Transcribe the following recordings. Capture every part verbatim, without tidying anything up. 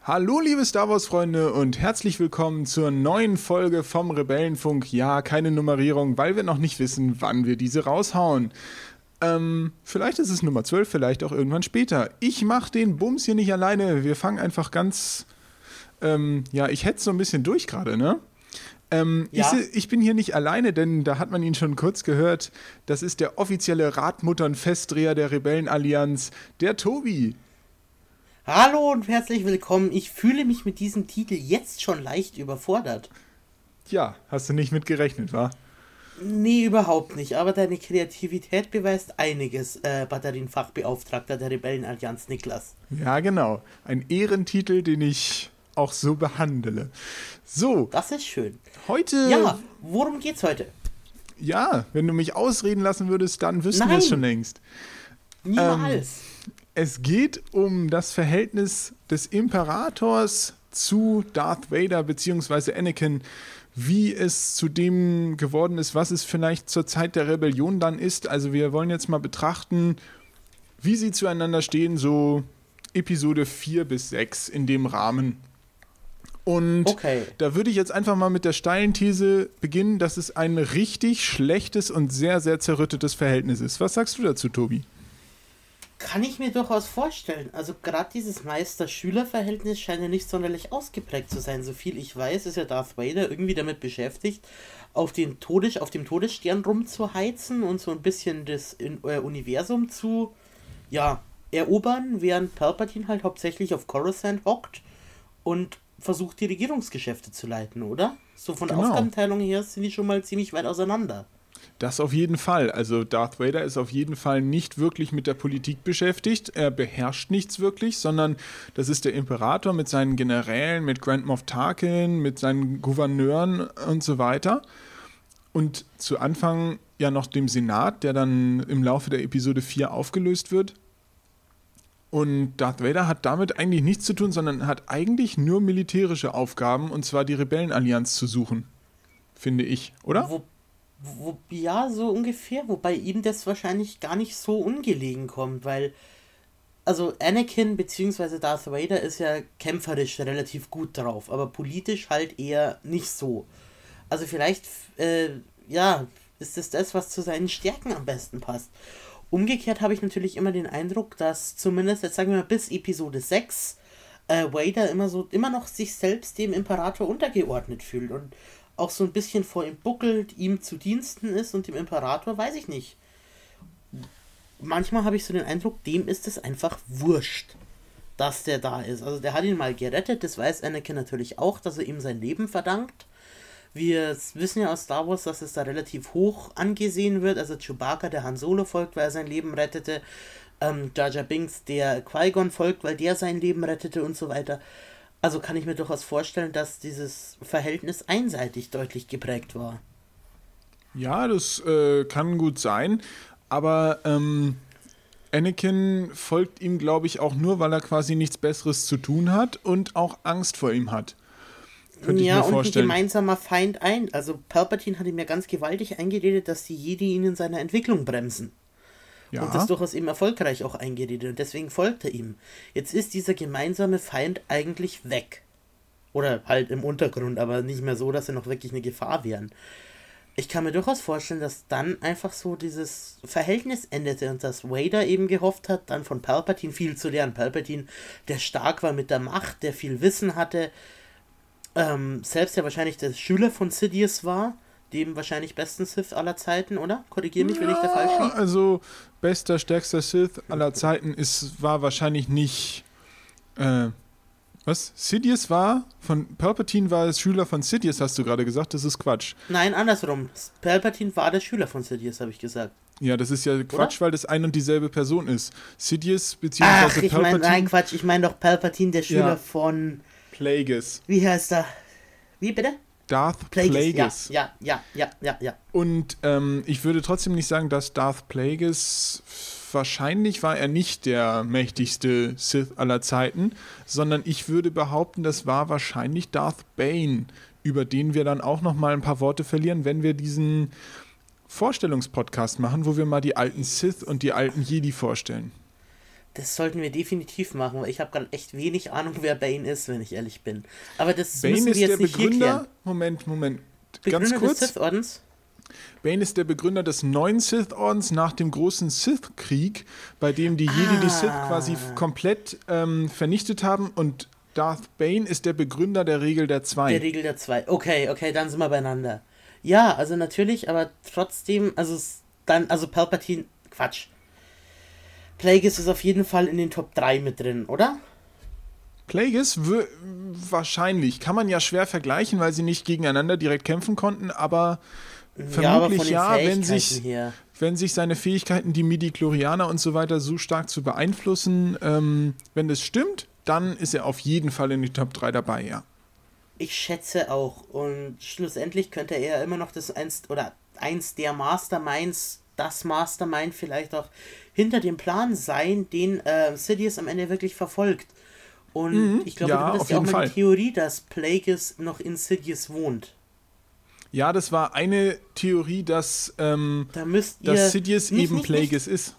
Hallo liebe Star Wars Freunde und herzlich willkommen zur neuen Folge vom Rebellenfunk. Ja, keine Nummerierung, weil wir noch nicht wissen, wann wir diese raushauen. Ähm, vielleicht ist es Nummer zwölf, vielleicht auch irgendwann später. Ich mache den Bums hier nicht alleine. Wir fangen einfach ganz, ähm, ja, ich hetze so ein bisschen durch gerade, ne? Ähm, Ja. ich, ich bin hier nicht alleine, denn da hat man ihn schon kurz gehört. Das ist der offizielle Radmuttern-Festdreher der Rebellenallianz, der Tobi. Hallo und herzlich willkommen. Ich fühle mich mit diesem Titel jetzt schon leicht überfordert. Ja, hast du nicht mit gerechnet, wa? Nee, überhaupt nicht. Aber deine Kreativität beweist einiges, äh, Batterienfachbeauftragter der Rebellenallianz Niklas. Ja, genau. Ein Ehrentitel, den ich auch so behandle. So, Das ist schön. heute... Ja, worum geht's heute? Ja, wenn du mich ausreden lassen würdest, dann wüssten wir es Nein. schon längst. Niemals. Es geht um das Verhältnis des Imperators zu Darth Vader bzw. Anakin, wie es zu dem geworden ist, was es vielleicht zur Zeit der Rebellion dann ist. Also wir wollen jetzt mal betrachten, wie sie zueinander stehen, so Episode vier bis sechs in dem Rahmen. Und Okay. da würde ich jetzt einfach mal mit der steilen These beginnen, dass es ein richtig schlechtes und sehr, sehr zerrüttetes Verhältnis ist. Was sagst du dazu, Tobi? Kann ich mir durchaus vorstellen. Also gerade dieses Meister-Schüler-Verhältnis scheint ja nicht sonderlich ausgeprägt zu sein. Soviel ich weiß, ist ja Darth Vader irgendwie damit beschäftigt, auf, den Todes, auf dem Todesstern rumzuheizen und so ein bisschen das in, äh, Universum zu ja, erobern, während Palpatine halt hauptsächlich auf Coruscant hockt und versucht, die Regierungsgeschäfte zu leiten, oder? So von der Genau. Aufgabenteilung her sind die schon mal ziemlich weit auseinander. Das auf jeden Fall. Also Darth Vader ist auf jeden Fall nicht wirklich mit der Politik beschäftigt. Er beherrscht nichts wirklich, sondern das ist der Imperator mit seinen Generälen, mit Grand Moff Tarkin, mit seinen Gouverneuren und so weiter. Und zu Anfang ja noch dem Senat, der dann im Laufe der Episode vier aufgelöst wird. Und Darth Vader hat damit eigentlich nichts zu tun, sondern hat eigentlich nur militärische Aufgaben, und zwar die Rebellenallianz zu suchen. Finde ich, oder? Wo, wo, ja, so ungefähr, wobei ihm das wahrscheinlich gar nicht so ungelegen kommt, weil, also Anakin bzw. Darth Vader ist ja kämpferisch relativ gut drauf, aber politisch halt eher nicht so. Also vielleicht, äh, ja, ist es das, was zu seinen Stärken am besten passt. Umgekehrt habe ich natürlich immer den Eindruck, dass zumindest, jetzt sagen wir mal, bis Episode sechs äh, Vader immer so, immer noch sich selbst dem Imperator untergeordnet fühlt und auch so ein bisschen vor ihm buckelt, ihm zu Diensten ist, und dem Imperator, weiß ich nicht. Manchmal habe ich so den Eindruck, dem ist es einfach wurscht, dass der da ist. Also der hat ihn mal gerettet, das weiß Anakin natürlich auch, dass er ihm sein Leben verdankt. Wir wissen ja aus Star Wars, dass es da relativ hoch angesehen wird. Also Chewbacca, der Han Solo folgt, weil er sein Leben rettete. Ähm, Jar Jar Binks, der Qui-Gon folgt, weil der sein Leben rettete und so weiter. Also kann ich mir durchaus vorstellen, dass dieses Verhältnis einseitig deutlich geprägt war. Ja, das äh, kann gut sein, aber ähm, Anakin folgt ihm, glaube ich, auch nur, weil er quasi nichts Besseres zu tun hat und auch Angst vor ihm hat. Könnte Ja, ich mir und vorstellen. ein gemeinsamer Feind ein. Also Palpatine hat ihm ja ganz gewaltig eingeredet, dass die Jedi ihn in seiner Entwicklung bremsen. Ja, Und das durchaus eben erfolgreich auch eingeredet. Und deswegen folgt er ihm. Jetzt ist dieser gemeinsame Feind eigentlich weg. Oder halt im Untergrund, aber nicht mehr so, dass sie noch wirklich eine Gefahr wären. Ich kann mir durchaus vorstellen, dass dann einfach so dieses Verhältnis endete und dass Vader eben gehofft hat, dann von Palpatine viel zu lernen. Palpatine, der stark war mit der Macht, der viel Wissen hatte, ähm, selbst ja wahrscheinlich der Schüler von Sidious war, dem wahrscheinlich besten Sith aller Zeiten, oder? Korrigiere mich, wenn ich da falsch ja, liege. also bester, stärkster Sith aller Zeiten ist, war wahrscheinlich nicht, äh, was? Sidious war, von Palpatine war es Schüler von Sidious, hast du gerade gesagt, das ist Quatsch. Nein, andersrum. Palpatine war der Schüler von Sidious, habe ich gesagt. Ja, das ist ja Quatsch, Oder? weil das ein und dieselbe Person ist. Sidious Ach, beziehungsweise ich meine, Palpatine. nein, Quatsch, ich meine doch Palpatine, der Schüler Ja. von, Plagueis. wie heißt er? Wie bitte? Darth Plagueis, Plagueis. ja, ja, ja, ja, ja. Und ähm, ich würde trotzdem nicht sagen, dass Darth Plagueis, wahrscheinlich war er nicht der mächtigste Sith aller Zeiten, sondern ich würde behaupten, das war wahrscheinlich Darth Bane, über den wir dann auch noch mal ein paar Worte verlieren, wenn wir diesen Vorstellungspodcast machen, wo wir mal die alten Sith und die alten Jedi vorstellen. Das sollten wir definitiv machen, weil ich habe gerade echt wenig Ahnung, wer Bane ist, wenn ich ehrlich bin. Aber das Bane müssen wir ist jetzt der nicht hier Begründer. klären. Moment, Moment. Begründer Ganz kurz. des Sith-Ordens? Bane ist der Begründer des neuen Sith-Ordens nach dem großen Sith-Krieg, bei dem die Jedi Ah. die Sith quasi f- komplett ähm, vernichtet haben, und Darth Bane ist der Begründer der Regel der Zwei. Der Regel der zwei. Okay, okay, dann sind wir beieinander. Ja, also natürlich, aber trotzdem, also es dann, also Palpatine, Quatsch. Plagueis ist auf jeden Fall in den Top drei mit drin, oder? Plagueis w- wahrscheinlich. Kann man ja schwer vergleichen, weil sie nicht gegeneinander direkt kämpfen konnten, aber Ja, aber vermutlich von den ja, wenn Fähigkeiten sich, her. wenn sich seine Fähigkeiten, die Midi-Chlorianer und so weiter, so stark zu beeinflussen, ähm, wenn das stimmt, dann ist er auf jeden Fall in die Top drei dabei, ja. Ich schätze auch. Und schlussendlich könnte er ja immer noch das eins oder eins der Masterminds, das Mastermind vielleicht auch hinter dem Plan sein, den äh, Sidious am Ende wirklich verfolgt. Und Mhm, ich glaube, ja, du hattest auf ja auch jeden mal Fall. die Theorie, dass Plagueis noch in Sidious wohnt. Ja, das war eine Theorie, dass, ähm, Da müsst ihr. dass Sidious nicht, eben nicht, Plagueis ist.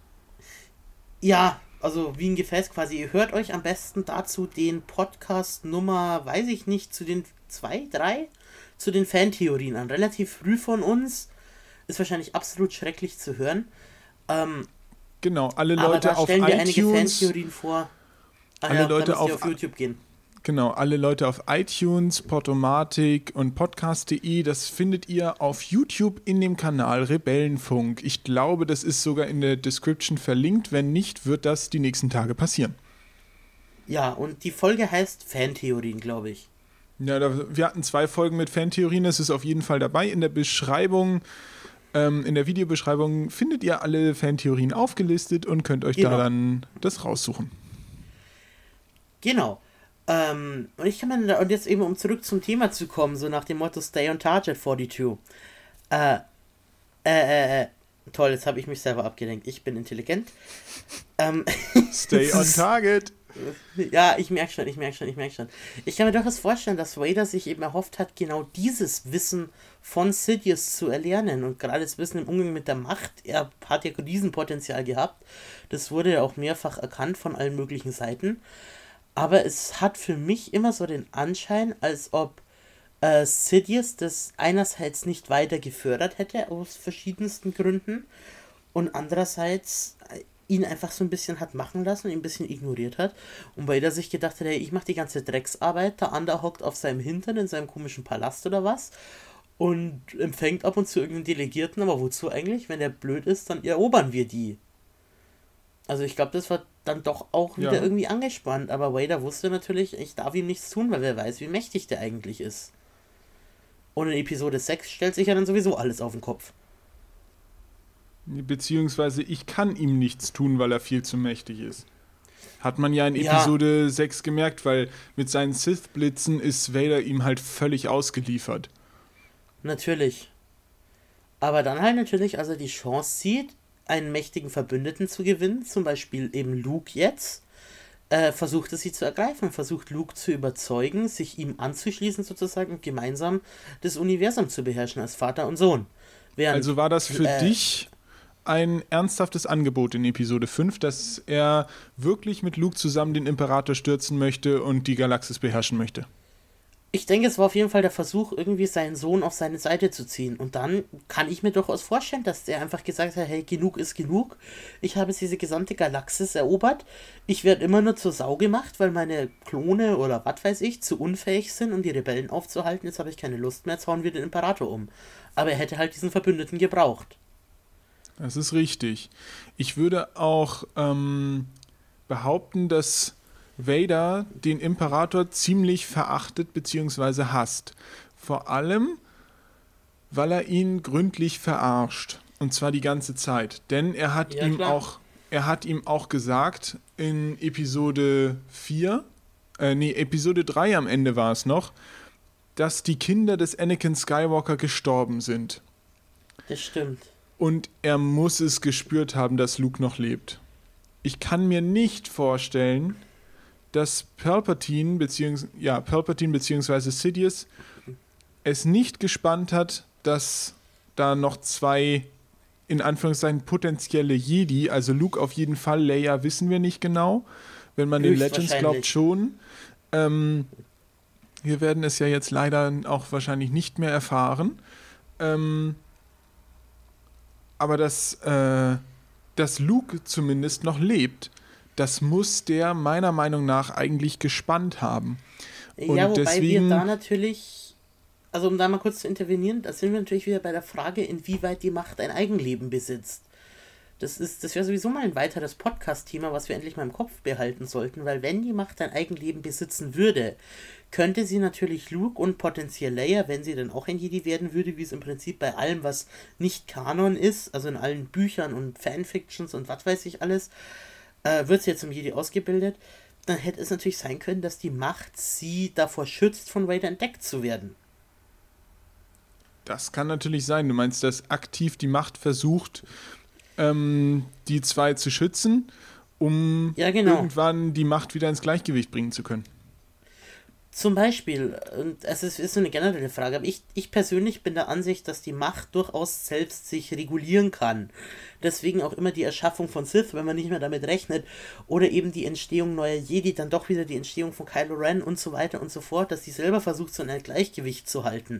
Ja, also wie ein Gefäß quasi. Ihr hört euch am besten dazu den Podcast Nummer, weiß ich nicht, zu den zwei, drei, zu den Fantheorien an. Relativ früh von uns. Ist wahrscheinlich absolut schrecklich zu hören. Ähm, Genau, alle aber Leute da auf stellen wir einige iTunes. Auf vor. Ah Alle ja, Leute da müsst ihr auf- auf YouTube gehen. Genau, alle Leute auf iTunes, Podomatic und podcast punkt de, das findet ihr auf YouTube in dem Kanal Rebellenfunk. Ich glaube, das ist sogar in der Description verlinkt. Wenn nicht, wird das die nächsten Tage passieren. Ja, und die Folge heißt Fantheorien, glaube ich. Ja, da, wir hatten zwei Folgen mit Fantheorien, das ist auf jeden Fall dabei. In der Beschreibung, ähm, in der Videobeschreibung findet ihr alle Fantheorien aufgelistet und könnt euch Genau. da dann das raussuchen. Genau. Ähm, und ich kann mir da, und jetzt eben, um zurück zum Thema zu kommen, so nach dem Motto Stay on Target zweiundvierzig. Äh, äh, äh, äh, toll, jetzt habe ich mich selber abgelenkt. Ich bin intelligent. Ähm, Stay on target. ja, ich merke schon, ich merke schon, ich merke schon. Ich kann mir durchaus vorstellen, dass Vader sich eben erhofft hat, genau dieses Wissen von Sidious zu erlernen. Und gerade das Wissen im Umgang mit der Macht, er hat ja Riesenpotenzial gehabt. Das wurde ja auch mehrfach erkannt von allen möglichen Seiten. Aber es hat für mich immer so den Anschein, als ob äh, Sidious das einerseits nicht weiter gefördert hätte, aus verschiedensten Gründen, und andererseits äh, ihn einfach so ein bisschen hat machen lassen, ihn ein bisschen ignoriert hat, und Vader sich gedacht hat, hey, ich mache die ganze Drecksarbeit, der andere hockt auf seinem Hintern in seinem komischen Palast oder was und empfängt ab und zu irgendeinen Delegierten, aber wozu eigentlich? Wenn der blöd ist, dann erobern wir die. Also ich glaube, das war dann doch auch wieder Ja. irgendwie angespannt, aber Vader wusste natürlich, ich darf ihm nichts tun, weil wer weiß, wie mächtig der eigentlich ist. Und in Episode sechs stellt sich ja dann sowieso alles auf den Kopf. Beziehungsweise ich kann ihm nichts tun, weil er viel zu mächtig ist. Hat man ja in Ja. Episode sechs gemerkt, weil mit seinen Sith-Blitzen ist Vader ihm halt völlig ausgeliefert. Natürlich. Aber dann halt natürlich, als er die Chance sieht, einen mächtigen Verbündeten zu gewinnen, zum Beispiel eben Luke jetzt, äh, versucht er sie zu ergreifen, versucht Luke zu überzeugen, sich ihm anzuschließen sozusagen und gemeinsam das Universum zu beherrschen als Vater und Sohn. Während, Also war das für äh, dich ein ernsthaftes Angebot in Episode fünf, dass er wirklich mit Luke zusammen den Imperator stürzen möchte und die Galaxis beherrschen möchte? Ich denke, es war auf jeden Fall der Versuch, irgendwie seinen Sohn auf seine Seite zu ziehen. Und dann kann ich mir durchaus vorstellen, dass der einfach gesagt hat, hey, genug ist genug. Ich habe diese gesamte Galaxis erobert. Ich werde immer nur zur Sau gemacht, weil meine Klone oder was weiß ich zu unfähig sind, um die Rebellen aufzuhalten. Jetzt habe ich keine Lust mehr, jetzt hauen wir den Imperator um. Aber er hätte halt diesen Verbündeten gebraucht. Das ist richtig. Ich würde auch ähm, behaupten, dass Vader den Imperator ziemlich verachtet bzw. hasst. Vor allem, weil er ihn gründlich verarscht. Und zwar die ganze Zeit. Denn er hat Ja, ihm klar. auch, er hat ihm auch gesagt in Episode vier, äh, nee, Episode drei am Ende war es noch, dass die Kinder des Anakin Skywalker gestorben sind. Das stimmt. Und er muss es gespürt haben, dass Luke noch lebt. Ich kann mir nicht vorstellen, dass Palpatine beziehungsweise ja, Palpatine beziehungsweise Sidious es nicht gespannt hat, dass da noch zwei in Anführungszeichen potenzielle Jedi, also Luke auf jeden Fall, Leia wissen wir nicht genau, wenn man den Legends glaubt schon. Ähm, wir werden es ja jetzt leider auch wahrscheinlich nicht mehr erfahren. Ähm, aber dass, äh, dass Luke zumindest noch lebt, das muss der meiner Meinung nach eigentlich gespannt haben. Und ja, wobei deswegen, wir da natürlich, also um da mal kurz zu intervenieren, da sind wir natürlich wieder bei der Frage, inwieweit die Macht ein Eigenleben besitzt. Das ist, das wäre sowieso mal ein weiteres Podcast-Thema, was wir endlich mal im Kopf behalten sollten, weil wenn die Macht ein Eigenleben besitzen würde, könnte sie natürlich Luke und potenziell Leia, wenn sie dann auch ein Jedi werden würde, wie es im Prinzip bei allem, was nicht Kanon ist, also in allen Büchern und Fanfictions und was weiß ich alles, äh, wird sie jetzt zum Jedi ausgebildet, dann hätte es natürlich sein können, dass die Macht sie davor schützt, von Vader entdeckt zu werden. das kann natürlich sein. Du meinst, dass aktiv die Macht versucht, ähm, die zwei zu schützen, um ja, genau. irgendwann die Macht wieder ins Gleichgewicht bringen zu können. Zum Beispiel, und es ist, ist so eine generelle Frage, aber ich, ich persönlich bin der Ansicht, dass die Macht durchaus selbst sich regulieren kann. Deswegen auch immer die Erschaffung von Sith, wenn man nicht mehr damit rechnet, oder eben die Entstehung neuer Jedi, dann doch wieder die Entstehung von Kylo Ren und so weiter und so fort, dass sie selber versucht, so ein Gleichgewicht zu halten.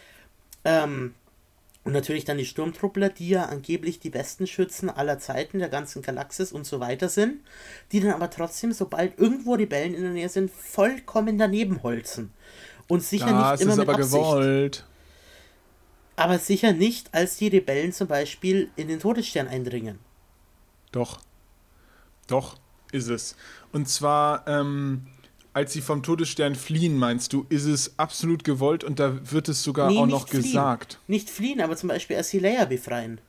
Ähm, und natürlich dann die Sturmtruppler, die ja angeblich die besten Schützen aller Zeiten der ganzen Galaxis und so weiter sind, die dann aber trotzdem, sobald irgendwo Rebellen in der Nähe sind, vollkommen daneben holzen. Und sicher das nicht immer ist mit aber Absicht. Gewollt. Aber sicher nicht, als die Rebellen zum Beispiel in den Todesstern eindringen. Doch. Doch, ist es. Und zwar, ähm, als sie vom Todesstern fliehen, meinst du, ist es absolut gewollt und da wird es sogar Nee, auch nicht noch fliehen. gesagt. Nicht fliehen, aber zum Beispiel erst die Leia befreien.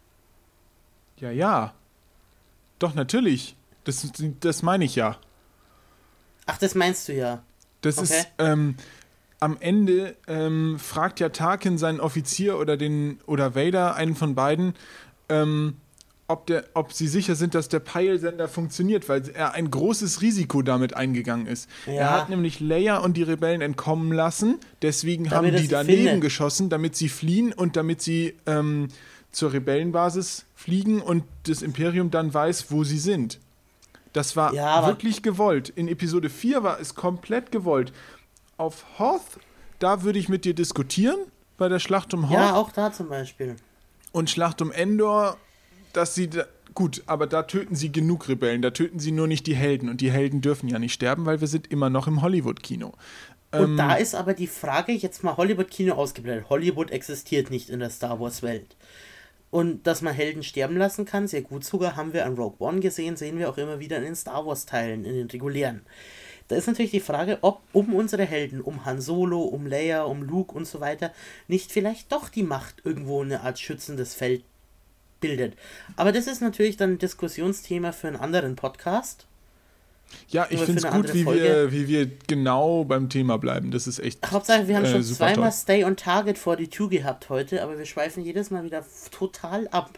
Ja, ja. Doch, natürlich. Das, das meine ich ja. Ach, das meinst du ja. Das Okay. ist, ähm, am Ende ähm, fragt ja Tarkin seinen Offizier oder den oder Vader, einen von beiden, ähm, ob, der, ob sie sicher sind, dass der Peilsender funktioniert, weil er ein großes Risiko damit eingegangen ist. Ja. Er hat nämlich Leia und die Rebellen entkommen lassen, deswegen Damit haben er die sie daneben findet. geschossen, damit sie fliehen und damit sie ähm, zur Rebellenbasis fliegen und das Imperium dann weiß, wo sie sind. Das war Ja, aber- wirklich gewollt. In Episode vier war es komplett gewollt. Auf Hoth, da würde ich mit dir diskutieren, bei der Schlacht um Hoth. Ja, auch da zum Beispiel. Und Schlacht um Endor, dass sie da, gut, aber da töten sie genug Rebellen, da töten sie nur nicht die Helden und die Helden dürfen ja nicht sterben, weil wir sind immer noch im Hollywood-Kino. Und Ähm, da ist aber die Frage, jetzt mal Hollywood-Kino ausgeblendet. Hollywood existiert nicht in der Star Wars-Welt. Und dass man Helden sterben lassen kann, sehr gut sogar, haben wir an Rogue One gesehen, sehen wir auch immer wieder in den Star Wars-Teilen, in den regulären. Da ist natürlich die Frage, ob um unsere Helden, um Han Solo, um Leia, um Luke und so weiter, nicht vielleicht doch die Macht irgendwo eine Art schützendes Feld bildet. Aber das ist natürlich dann ein Diskussionsthema für einen anderen Podcast. ja, ich Oder finde für es eine gut, andere wie Folge. wir, wie wir genau beim Thema bleiben. Das ist echt Hauptsache, wir haben äh, schon super zweimal toll. Stay on Target forty-two gehabt heute, aber wir schweifen jedes Mal wieder f- total ab.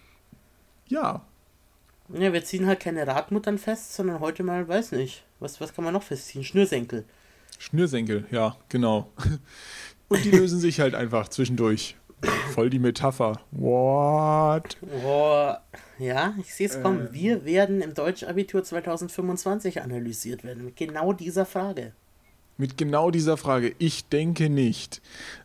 Ja, Ja, wir ziehen halt keine Radmuttern fest, sondern heute mal, weiß nicht, was, was kann man noch festziehen? Schnürsenkel. Schnürsenkel, ja, genau. Und die lösen sich halt einfach zwischendurch. Voll die Metapher. What? Boah, ja, ich sehe es kommen. Ähm. Wir werden im Deutschabitur zwanzig fünfundzwanzig analysiert werden, mit genau dieser Frage. Mit genau dieser Frage. Ich denke nicht.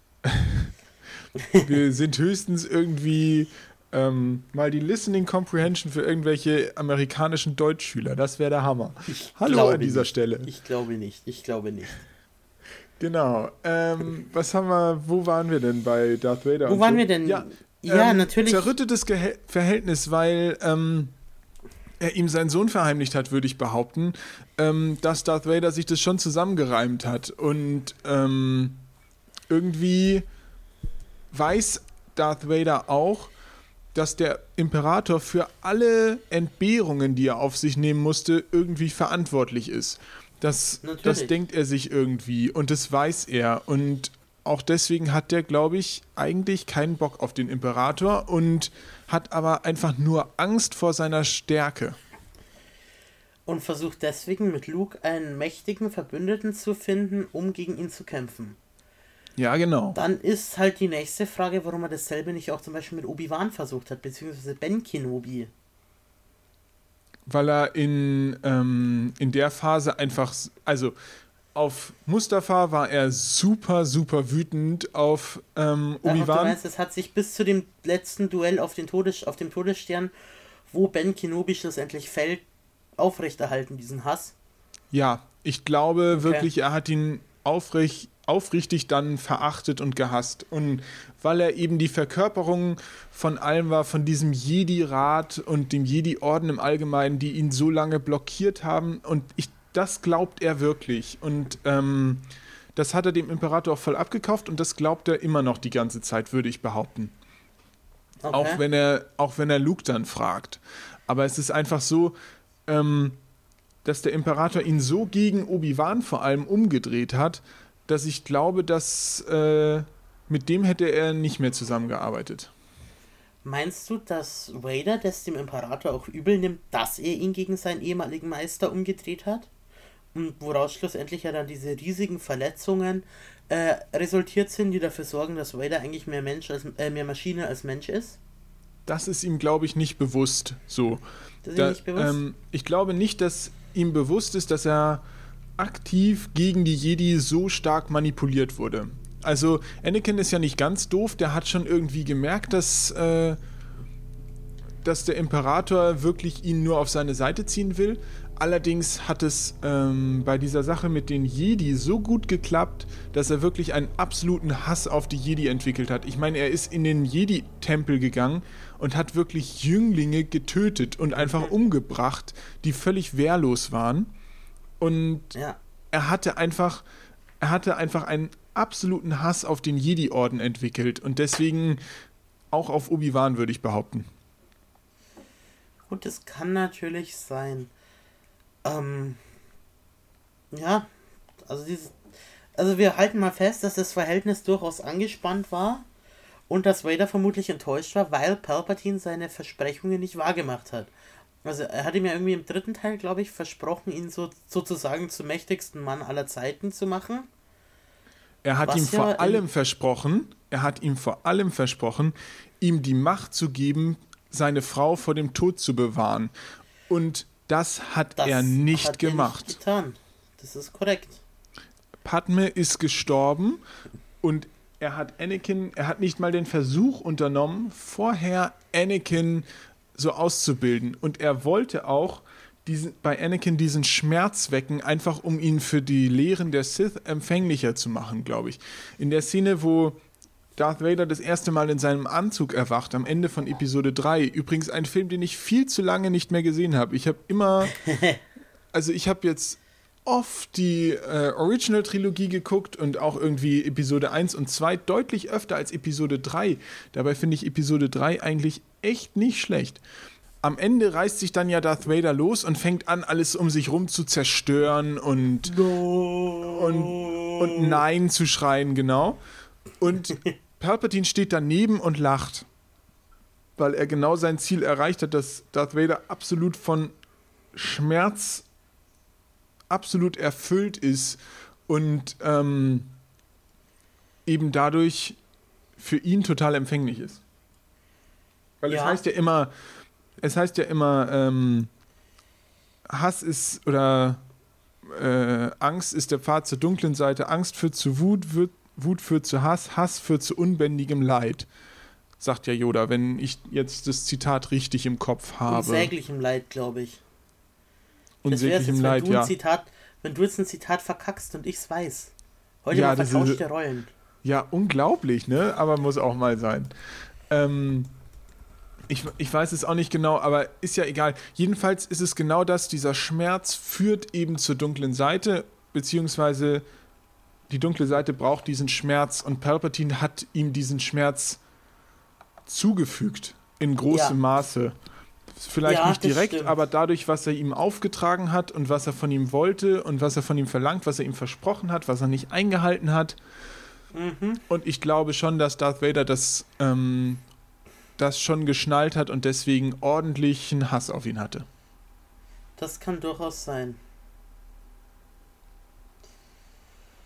Wir sind höchstens irgendwie ähm, mal die Listening Comprehension für irgendwelche amerikanischen Deutschschüler. Das wäre der Hammer. Ich Hallo glaube an dieser nicht. Stelle. Ich glaube nicht, ich glaube nicht. Genau. Ähm, was haben wir, wo waren wir denn bei Darth Vader? Wo und waren so? wir denn? Ja, Ja, ähm, natürlich. Zerrüttetes Gehe- Verhältnis, weil ähm, er ihm seinen Sohn verheimlicht hat, würde ich behaupten, ähm, dass Darth Vader sich das schon zusammengereimt hat. Und ähm, irgendwie weiß Darth Vader auch, dass der Imperator für alle Entbehrungen, die er auf sich nehmen musste, irgendwie verantwortlich ist. Das, das Natürlich. denkt er sich irgendwie und das weiß er. Und auch deswegen hat der, glaube ich, eigentlich keinen Bock auf den Imperator und hat aber einfach nur Angst vor seiner Stärke. Und versucht deswegen mit Luke einen mächtigen Verbündeten zu finden, um gegen ihn zu kämpfen. Ja, genau. Dann ist halt die nächste Frage, warum er dasselbe nicht auch zum Beispiel mit Obi-Wan versucht hat, beziehungsweise Ben Kenobi. Weil er in, ähm, in der Phase einfach, also auf Mustafa war er super, super wütend auf ähm, Ach, du Obi-Wan. meinst, es hat sich bis zu dem letzten Duell auf, den Todes, auf dem Todesstern, wo Ben Kenobi schlussendlich fällt, aufrechterhalten, diesen Hass? Ja, ich glaube Okay. wirklich, er hat ihn aufrichtig, aufrichtig dann verachtet und gehasst. Und weil er eben die Verkörperung von allem war, von diesem Jedi-Rat und dem Jedi-Orden im Allgemeinen, die ihn so lange blockiert haben. Und ich, das glaubt er wirklich. Und ähm, das hat er dem Imperator auch voll abgekauft und das glaubt er immer noch die ganze Zeit, würde ich behaupten. Okay. Auch wenn er, auch wenn er Luke dann fragt. Aber es ist einfach so, ähm, dass der Imperator ihn so gegen Obi-Wan vor allem umgedreht hat, dass ich glaube, dass äh, mit dem hätte er nicht mehr zusammengearbeitet. Meinst du, dass Vader das dem Imperator auch übel nimmt, dass er ihn gegen seinen ehemaligen Meister umgedreht hat? Und woraus schlussendlich ja dann diese riesigen Verletzungen äh, resultiert sind, die dafür sorgen, dass Vader eigentlich mehr Mensch als äh, mehr Maschine als Mensch ist? Das ist ihm, glaube ich, nicht bewusst so. Das ist Da, ihm nicht bewusst? ähm, ich glaube nicht, dass ihm bewusst ist, dass er aktiv gegen die Jedi so stark manipuliert wurde. Also Anakin ist ja nicht ganz doof, der hat schon irgendwie gemerkt, dass, äh, dass der Imperator wirklich ihn nur auf seine Seite ziehen will. Allerdings hat es ähm, bei dieser Sache mit den Jedi so gut geklappt, dass er wirklich einen absoluten Hass auf die Jedi entwickelt hat. Ich meine, er ist in den Jedi-Tempel gegangen und hat wirklich Jünglinge getötet und einfach umgebracht, die völlig wehrlos waren. Und Ja. er hatte einfach, er hatte einfach einen absoluten Hass auf den Jedi-Orden entwickelt und deswegen auch auf Obi-Wan, würde ich behaupten. Gut, das kann natürlich sein. Ähm, ja, also dieses, also wir halten mal fest, dass das Verhältnis durchaus angespannt war und dass Vader vermutlich enttäuscht war, weil Palpatine seine Versprechungen nicht wahrgemacht hat. Also er hat ihm ja irgendwie im dritten Teil, glaube ich, versprochen, ihn so sozusagen zum mächtigsten Mann aller Zeiten zu machen. Er hat Was ihm ja vor in- allem versprochen, er hat ihm vor allem versprochen, ihm die Macht zu geben, seine Frau vor dem Tod zu bewahren. Und das hat Das er nicht hat gemacht. Er nicht getan. Das ist korrekt. Padme ist gestorben und er hat Anakin, er hat nicht mal den Versuch unternommen, vorher Anakin so auszubilden. Und er wollte auch diesen, bei Anakin diesen Schmerz wecken, einfach um ihn für die Lehren der Sith empfänglicher zu machen, glaube ich. In der Szene, wo Darth Vader das erste Mal in seinem Anzug erwacht, am Ende von Episode drei. Übrigens ein Film, den ich viel zu lange nicht mehr gesehen habe. Ich habe immer, also ich habe jetzt oft die äh, Original-Trilogie geguckt und auch irgendwie Episode eins und zwei deutlich öfter als Episode drei. Dabei finde ich Episode drei eigentlich echt nicht schlecht. Am Ende reißt sich dann ja Darth Vader los und fängt an, alles um sich rum zu zerstören und, und, und Nein zu schreien, genau. Und Palpatine steht daneben und lacht, weil er genau sein Ziel erreicht hat, dass Darth Vader absolut von Schmerz absolut erfüllt ist und ähm, eben dadurch für ihn total empfänglich ist. Weil Ja. es heißt ja immer, es heißt ja immer, ähm, Hass ist oder äh, Angst ist der Pfad zur dunklen Seite, Angst führt zu Wut, wird, Wut führt zu Hass, Hass führt zu unbändigem Leid, sagt ja Yoda, wenn ich jetzt das Zitat richtig im Kopf habe. Unsäglichem Leid, glaube ich. Das wär's Unsäglichem jetzt, Leid, wenn du ein ja. Zitat, wenn du jetzt ein Zitat verkackst und ich's weiß. Heute Ja, mal das vertauschte ist- Rollen. Ja, unglaublich, ne? Aber muss auch mal sein. Ähm, ich, ich weiß es auch nicht genau, aber ist ja egal. Jedenfalls ist es genau das, dieser Schmerz führt eben zur dunklen Seite, beziehungsweise die dunkle Seite braucht diesen Schmerz und Palpatine hat ihm diesen Schmerz zugefügt in großem Ja. Maße. Vielleicht Ja, nicht das direkt, stimmt. aber dadurch, was er ihm aufgetragen hat und was er von ihm wollte und was er von ihm verlangt, was er ihm versprochen hat, was er nicht eingehalten hat. Mhm. Und ich glaube schon, dass Darth Vader das, ähm, das schon geschnallt hat und deswegen ordentlichen Hass auf ihn hatte. Das kann durchaus sein.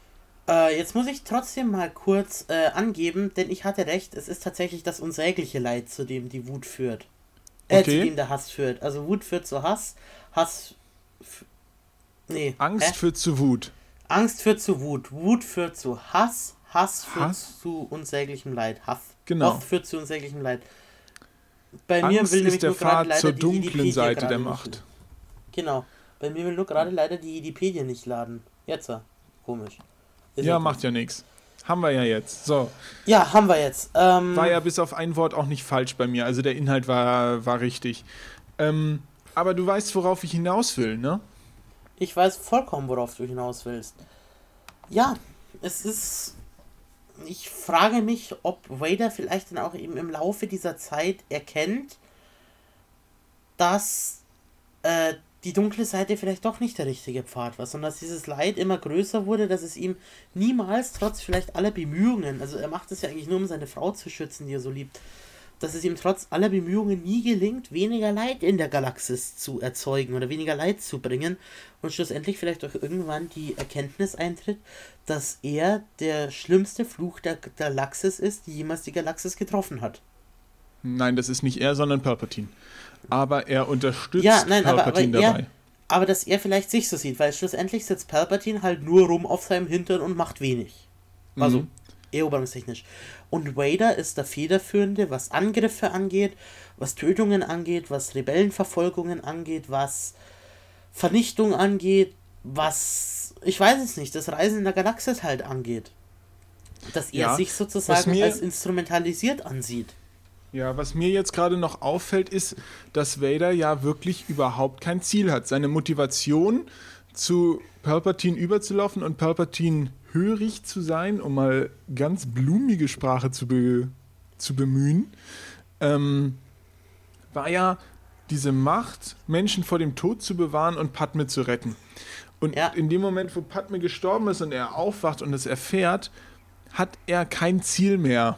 Äh, jetzt muss ich trotzdem mal kurz äh, angeben, denn ich hatte recht, es ist tatsächlich das unsägliche Leid, zu dem die Wut führt. Äh, Okay. zu dem der Hass führt. Also Wut führt zu Hass, Hass... F- nee. Angst Hä? führt zu Wut. Angst führt zu Wut, Wut führt zu Hass, Hass führt Hass? zu unsäglichem Leid. Hass, Genau. Hass führt zu unsäglichem Leid. Bei mir Angst will ist nämlich der nur gerade Pfad leider zur die dunklen Wikipedia Seite gerade der nicht- Macht. Genau. Bei mir will nur gerade leider die Wikipedia nicht laden. Jetzt, ja. Komisch. Ist Ja, okay. macht ja nichts. Haben wir ja jetzt. So. Ja, haben wir jetzt. Ähm, War ja bis auf ein Wort auch nicht falsch bei mir. Also der Inhalt war, war richtig. Ähm, aber du weißt, worauf ich hinaus will, ne? Ich weiß vollkommen, worauf du hinaus willst. Ja, es ist... Ich frage mich, ob Vader vielleicht dann auch eben im Laufe dieser Zeit erkennt, dass äh, die dunkle Seite vielleicht doch nicht der richtige Pfad war, sondern dass dieses Leid immer größer wurde, dass es ihm niemals, trotz vielleicht aller Bemühungen, also er macht es ja eigentlich nur, um seine Frau zu schützen, die er so liebt, dass es ihm trotz aller Bemühungen nie gelingt, weniger Leid in der Galaxis zu erzeugen oder weniger Leid zu bringen und schlussendlich vielleicht auch irgendwann die Erkenntnis eintritt, dass er der schlimmste Fluch der Galaxis ist, die jemals die Galaxis getroffen hat. Nein, das ist nicht er, sondern Palpatine. Aber er unterstützt Ja, nein, aber, aber Palpatine er, dabei. aber dass er vielleicht sich so sieht, weil schlussendlich sitzt Palpatine halt nur rum auf seinem Hintern und macht wenig. Also, Mhm. eroberungstechnisch. Und Vader ist der Federführende, was Angriffe angeht, was Tötungen angeht, was Rebellenverfolgungen angeht, was Vernichtung angeht, was, ich weiß es nicht, das Reisen in der Galaxis halt angeht. Dass er Ja, sich was sozusagen mir- als instrumentalisiert ansieht. Ja, was mir jetzt gerade noch auffällt, ist, dass Vader ja wirklich überhaupt kein Ziel hat. Seine Motivation, zu Palpatine überzulaufen und Palpatine hörig zu sein, um mal ganz blumige Sprache zu, be zu bemühen, ähm, war ja diese Macht, Menschen vor dem Tod zu bewahren und Padme zu retten. Und Ja. in dem Moment, wo Padme gestorben ist und er aufwacht und es erfährt, hat er kein Ziel mehr.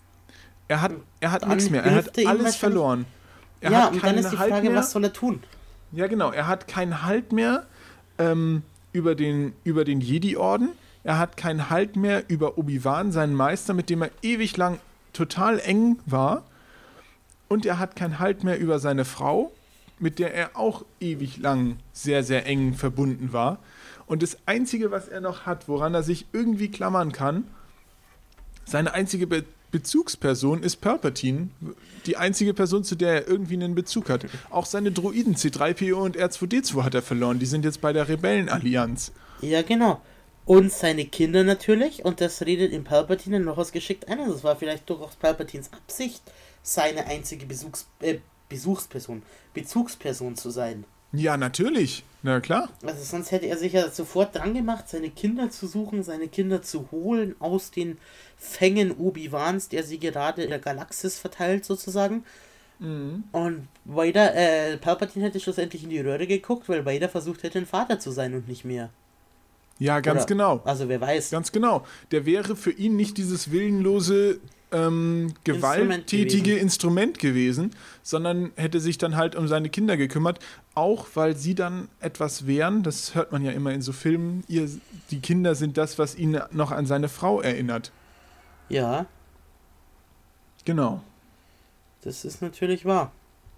Er hat, er hat Dann nichts mehr. Er hilft hat er ihm alles wahrscheinlich- verloren. Er ja, hat und dann keinen ist die Halt Frage, mehr. was soll er tun? Ja, genau. Er hat keinen Halt mehr ähm, über den, über den Jedi-Orden. Er hat keinen Halt mehr über Obi-Wan, seinen Meister, mit dem er ewig lang total eng war. Und er hat keinen Halt mehr über seine Frau, mit der er auch ewig lang sehr, sehr eng verbunden war. Und das Einzige, was er noch hat, woran er sich irgendwie klammern kann, seine einzige Be Bezugsperson ist Palpatine. Die einzige Person, zu der er irgendwie einen Bezug hat. Auch seine Droiden C drei P O und R zwei D zwei hat er verloren. Die sind jetzt bei der Rebellenallianz. Ja, genau. Und seine Kinder natürlich, und das redet ihm Palpatine noch was geschickt ein. Also es war vielleicht durchaus Palpatines Absicht, seine einzige Besuchs äh, Besuchsperson, Bezugsperson zu sein. Ja, natürlich. Na klar. Also sonst hätte er sich ja sofort dran gemacht, seine Kinder zu suchen, seine Kinder zu holen aus den Fängen Obi-Wans, der sie gerade in der Galaxis verteilt sozusagen. Mhm. Und Vader, äh, Palpatine hätte schlussendlich in die Röhre geguckt, weil Vader versucht hätte, ein Vater zu sein und nicht mehr. Ja, ganz Oder- genau. Also wer weiß. Ganz genau. Der wäre für ihn nicht dieses willenlose, ähm, gewalttätige gewesen. Instrument gewesen, sondern hätte sich dann halt um seine Kinder gekümmert, auch weil sie dann etwas wären, das hört man ja immer in so Filmen, ihr, die Kinder sind das, was ihn noch an seine Frau erinnert. Ja, Genau. das ist natürlich wahr.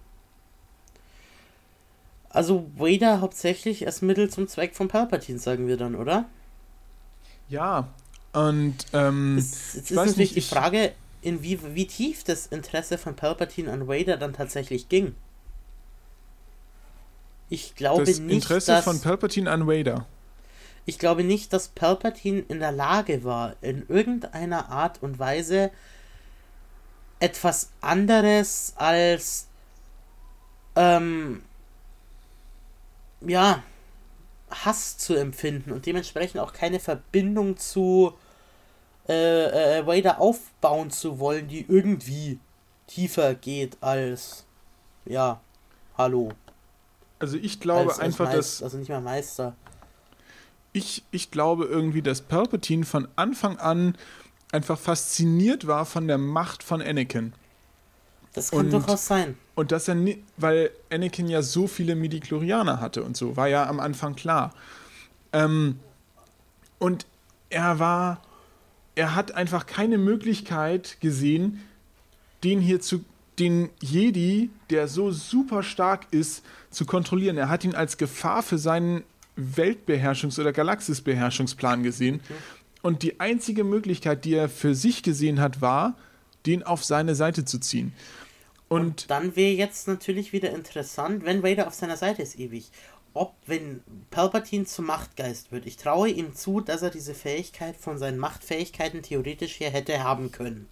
Also Vader hauptsächlich als Mittel zum Zweck von Palpatine, sagen wir dann, oder? Ja, und ähm, Es, jetzt ich ist weiß natürlich nicht, die ich- Frage, in wie, wie tief das Interesse von Palpatine an Vader dann tatsächlich ging. Ich glaube das nicht, Interesse dass, von Palpatine an Vader. ich glaube nicht, dass Palpatine in der Lage war, in irgendeiner Art und Weise etwas anderes als ähm, ja, Hass zu empfinden und dementsprechend auch keine Verbindung zu äh, äh, Vader aufbauen zu wollen, die irgendwie tiefer geht als ja, hallo. Also ich glaube als, als einfach, Meist- dass also nicht mal Meister. ich, ich glaube irgendwie, dass Palpatine von Anfang an einfach fasziniert war von der Macht von Anakin. Das kann Und- durchaus sein. Und dass er ni- weil Anakin ja so viele Midichlorianer hatte und so, war ja am Anfang klar. Ähm, und er war, er hat einfach keine Möglichkeit gesehen, den hier zu, den Jedi, der so super stark ist, zu kontrollieren. Er hat ihn als Gefahr für seinen Weltbeherrschungs- oder Galaxisbeherrschungsplan gesehen. Mhm. Und die einzige Möglichkeit, die er für sich gesehen hat, war, den auf seine Seite zu ziehen. Und, Und dann wäre jetzt natürlich wieder interessant, wenn Vader auf seiner Seite ist ewig, ob, wenn Palpatine zum Machtgeist wird, ich traue ihm zu, dass er diese Fähigkeit von seinen Machtfähigkeiten theoretisch her hätte haben können.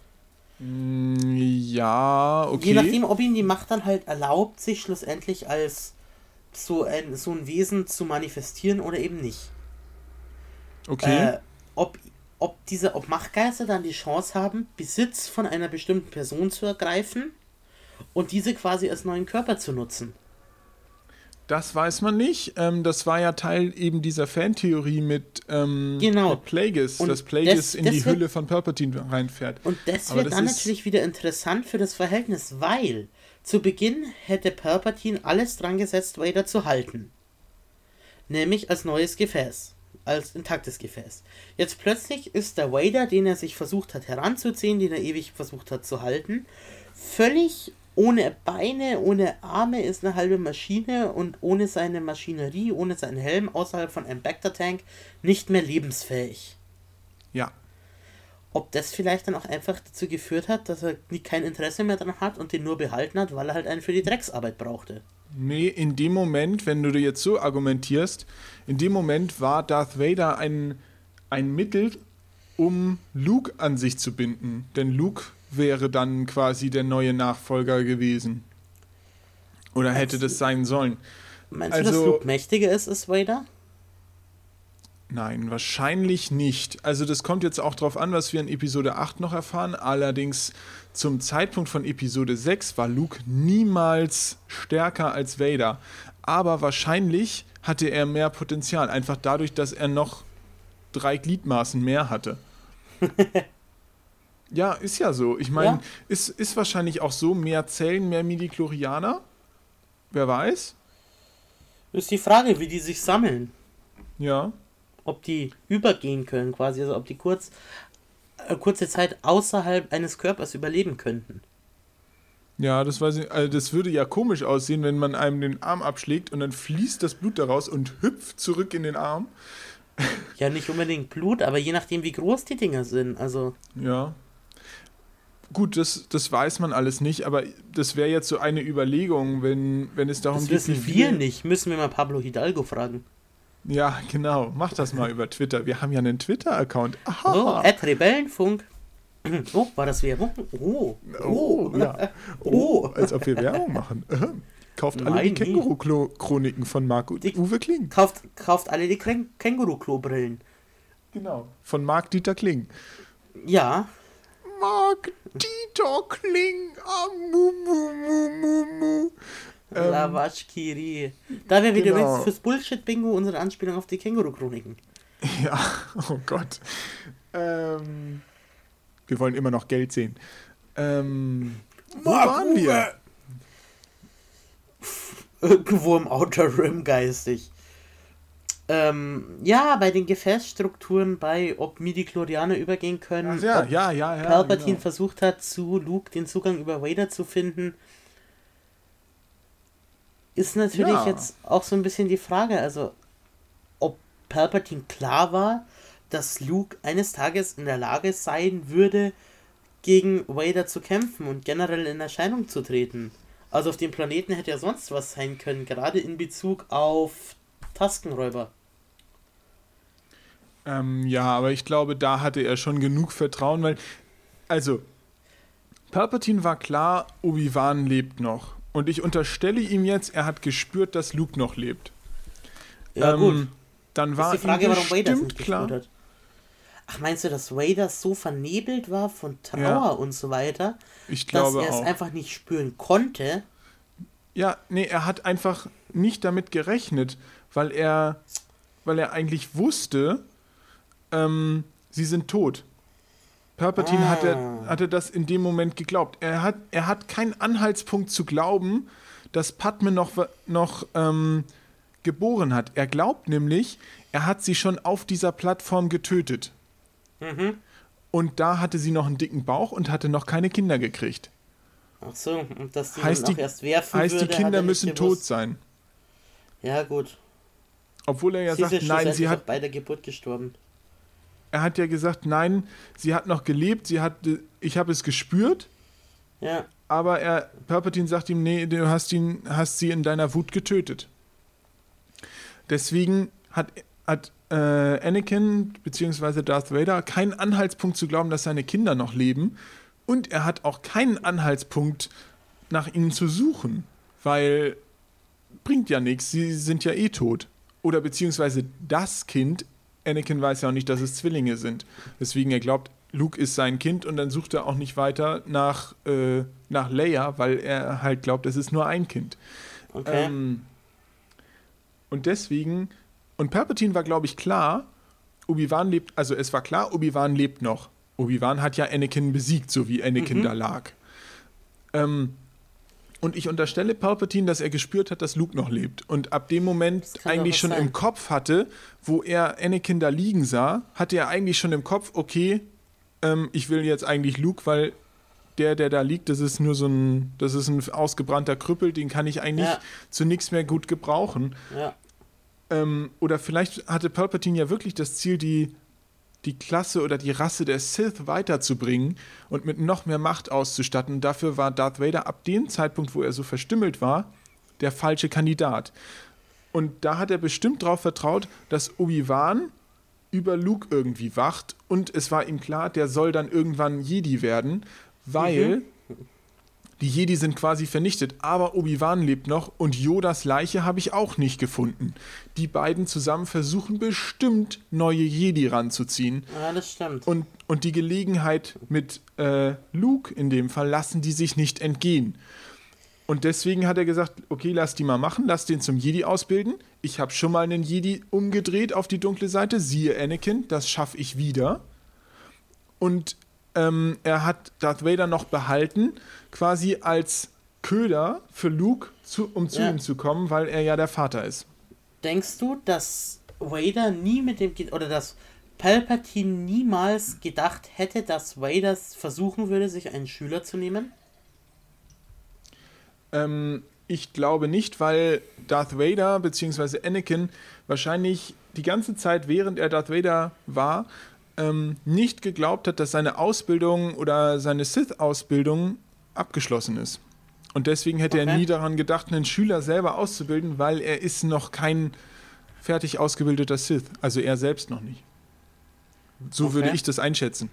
Ja, okay. Je nachdem, ob ihm die Macht dann halt erlaubt, sich schlussendlich als so ein, so ein Wesen zu manifestieren oder eben nicht. Okay. Äh, ob, ob diese, ob Machtgeister dann die Chance haben, Besitz von einer bestimmten Person zu ergreifen und diese quasi als neuen Körper zu nutzen. Das weiß man nicht. Ähm, das war ja Teil eben dieser Fantheorie mit, ähm, genau. mit Plagueis, und dass Plagueis das, in das die wird, Hülle von Palpatine reinfährt. Und das Aber wird das dann ist, natürlich wieder interessant für das Verhältnis, weil zu Beginn hätte Palpatine alles dran gesetzt, Vader zu halten. Nämlich als neues Gefäß. Als intaktes Gefäß. Jetzt plötzlich ist der Vader, den er sich versucht hat heranzuziehen, den er ewig versucht hat zu halten, völlig ohne Beine, ohne Arme, ist eine halbe Maschine und ohne seine Maschinerie, ohne seinen Helm, außerhalb von einem Bacta-Tank, nicht mehr lebensfähig. Ja. Ob das vielleicht dann auch einfach dazu geführt hat, dass er nie kein Interesse mehr daran hat und den nur behalten hat, weil er halt einen für die Drecksarbeit brauchte. Nee, in dem Moment, wenn du dir jetzt so argumentierst, in dem Moment war Darth Vader ein, ein Mittel, um Luke an sich zu binden. Denn Luke wäre dann quasi der neue Nachfolger gewesen. Oder meinst hätte du, das sein sollen. Meinst also, du, dass Luke mächtiger ist als Vader? Nein, wahrscheinlich nicht. Also das kommt jetzt auch drauf an, was wir in Episode acht noch erfahren. Allerdings zum Zeitpunkt von Episode sechs war Luke niemals stärker als Vader. Aber wahrscheinlich hatte er mehr Potenzial. Einfach dadurch, dass er noch drei Gliedmaßen mehr hatte. Ja, ist ja so. Ich meine, ja. ist, ist wahrscheinlich auch so, mehr Zellen, mehr Midi-Chlorianer? Wer weiß? Das ist die Frage, wie die sich sammeln. Ja. Ob die übergehen können quasi, also ob die kurz, äh, kurze Zeit außerhalb eines Körpers überleben könnten. Ja, das weiß ich, also das würde ja komisch aussehen, wenn man einem den Arm abschlägt und dann fließt das Blut daraus und hüpft zurück in den Arm. Ja, nicht unbedingt Blut, aber je nachdem, wie groß die Dinger sind, also... Ja. Gut, das, das weiß man alles nicht, aber das wäre jetzt so eine Überlegung, wenn, wenn es darum das geht... Das wissen wir nicht, müssen wir mal Pablo Hidalgo fragen. Ja, genau, mach das mal über Twitter. Wir haben ja einen Twitter-Account. Aha. Oh, at Rebellenfunk. Oh, war das Werbung? Oh, oh, oh, ja. Oh, als ob wir Werbung machen. Kauft alle Nein, die Känguru-Chroniken von Marc und die, Uwe Kling. Kauft, kauft alle die Känguru-Klo-Brillen. Genau, von Marc-Dieter Kling. Ja. Marc-Dieter Kling. Ah, mu, mu, mu, mu, mu. Ähm, Lavashkiri. Da wäre wieder genau. Fürs Bullshit-Bingo unsere Anspielung auf die Känguru-Chroniken. Ja, oh Gott. Ähm, wir wollen immer noch Geld sehen. Ähm, wo Mark waren Uwe. wir? Irgendwo im Outer Rim geistig. Ähm, ja, bei den Gefäßstrukturen, bei ob Midi-Chlorianer übergehen können. Ach ja, ja, ja, ja. Palpatine genau. versucht hat, zu Luke den Zugang über Vader zu finden. Ist natürlich ja. jetzt auch so ein bisschen die Frage, also ob Palpatine klar war, dass Luke eines Tages in der Lage sein würde, gegen Vader zu kämpfen und generell in Erscheinung zu treten. Also auf dem Planeten hätte ja sonst was sein können, gerade in Bezug auf Taskenräuber. Ähm, ja, aber ich glaube, da hatte er schon genug Vertrauen, weil, also, Palpatine war klar, Obi-Wan lebt noch. Und ich unterstelle ihm jetzt, er hat gespürt, dass Luke noch lebt. Ja, ähm, gut. Dann war ist die Frage, ihm warum Vader bestimmt klar. Hat. Ach, meinst du, dass Vader so vernebelt war von Trauer ja, und so weiter, ich glaube dass er auch. es einfach nicht spüren konnte? Ja, nee, er hat einfach nicht damit gerechnet, weil er, weil er eigentlich wusste, ähm, sie sind tot. Palpatine ah. hatte, hatte das in dem Moment geglaubt. Er hat, er hat keinen Anhaltspunkt zu glauben, dass Padme noch, noch ähm, geboren hat. Er glaubt nämlich, er hat sie schon auf dieser Plattform getötet. Mhm. Und da hatte sie noch einen dicken Bauch und hatte noch keine Kinder gekriegt. Ach so, und dass die heißt dann die, auch erst werfen heißt, würde, die Kinder hat er müssen nicht tot gewusst. sein. Ja, gut. Obwohl er ja Sie ist sagt, ja nein, sie schlussendlich hat, auch bei der Geburt gestorben. er hat ja gesagt, nein, sie hat noch gelebt, sie hat, ich habe es gespürt, Ja, aber er, Palpatine sagt ihm, nee, du hast ihn, hast sie in deiner Wut getötet. Deswegen hat, hat äh, Anakin bzw. Darth Vader keinen Anhaltspunkt zu glauben, dass seine Kinder noch leben, und er hat auch keinen Anhaltspunkt, nach ihnen zu suchen, weil bringt ja nichts, sie sind ja eh tot. Oder beziehungsweise das Kind, Anakin weiß ja auch nicht, dass es Zwillinge sind. Deswegen er glaubt, Luke ist sein Kind, und dann sucht er auch nicht weiter nach, äh, nach Leia, weil er halt glaubt, es ist nur ein Kind. okay. Ähm, und deswegen, und Palpatine war, glaube ich, klar, Obi-Wan lebt, also es war klar, Obi-Wan lebt noch. Obi-Wan hat ja Anakin besiegt, so wie Anakin Mhm. da lag. Ähm, und ich unterstelle Palpatine, dass er gespürt hat, dass Luke noch lebt. Und ab dem Moment Das kann eigentlich doch was schon sein. im Kopf hatte, wo er Anakin da liegen sah, hatte er eigentlich schon im Kopf, okay, ähm, ich will jetzt eigentlich Luke, weil der, der da liegt, das ist nur so ein, das ist ein ausgebrannter Krüppel, den kann ich eigentlich Ja. zu nichts mehr gut gebrauchen. Ja, Ähm, oder vielleicht hatte Palpatine ja wirklich das Ziel, die, die Klasse oder die Rasse der Sith weiterzubringen und mit noch mehr Macht auszustatten. Dafür war Darth Vader ab dem Zeitpunkt, wo er so verstümmelt war, der falsche Kandidat. Und da hat er bestimmt darauf vertraut, dass Obi-Wan über Luke irgendwie wacht, und es war ihm klar, der soll dann irgendwann Jedi werden, weil die Jedi sind quasi vernichtet, aber Obi-Wan lebt noch, und Yodas Leiche habe ich auch nicht gefunden. Die beiden zusammen versuchen bestimmt, neue Jedi ranzuziehen. ja, das stimmt. Und, und die Gelegenheit mit äh, Luke in dem Fall lassen die sich nicht entgehen. Und deswegen hat er gesagt, okay, lass die mal machen, lass den zum Jedi ausbilden. Ich habe schon mal einen Jedi umgedreht auf die dunkle Seite, siehe Anakin, das schaffe ich wieder. Und ähm, er hat Darth Vader noch behalten, quasi als Köder für Luke, zu, um zu Ja. ihm zu kommen, weil er ja der Vater ist. Denkst du, dass Vader nie mit dem, Ge- oder dass Palpatine niemals gedacht hätte, dass Vader versuchen würde, sich einen Schüler zu nehmen? Ähm, ich glaube nicht, weil Darth Vader bzw. Anakin wahrscheinlich die ganze Zeit, während er Darth Vader war, ähm, nicht geglaubt hat, dass seine Ausbildung oder seine Sith-Ausbildung abgeschlossen ist. Und deswegen hätte Okay. er nie daran gedacht, einen Schüler selber auszubilden, weil er ist noch kein fertig ausgebildeter Sith. Also er selbst noch nicht. So Okay. würde ich das einschätzen.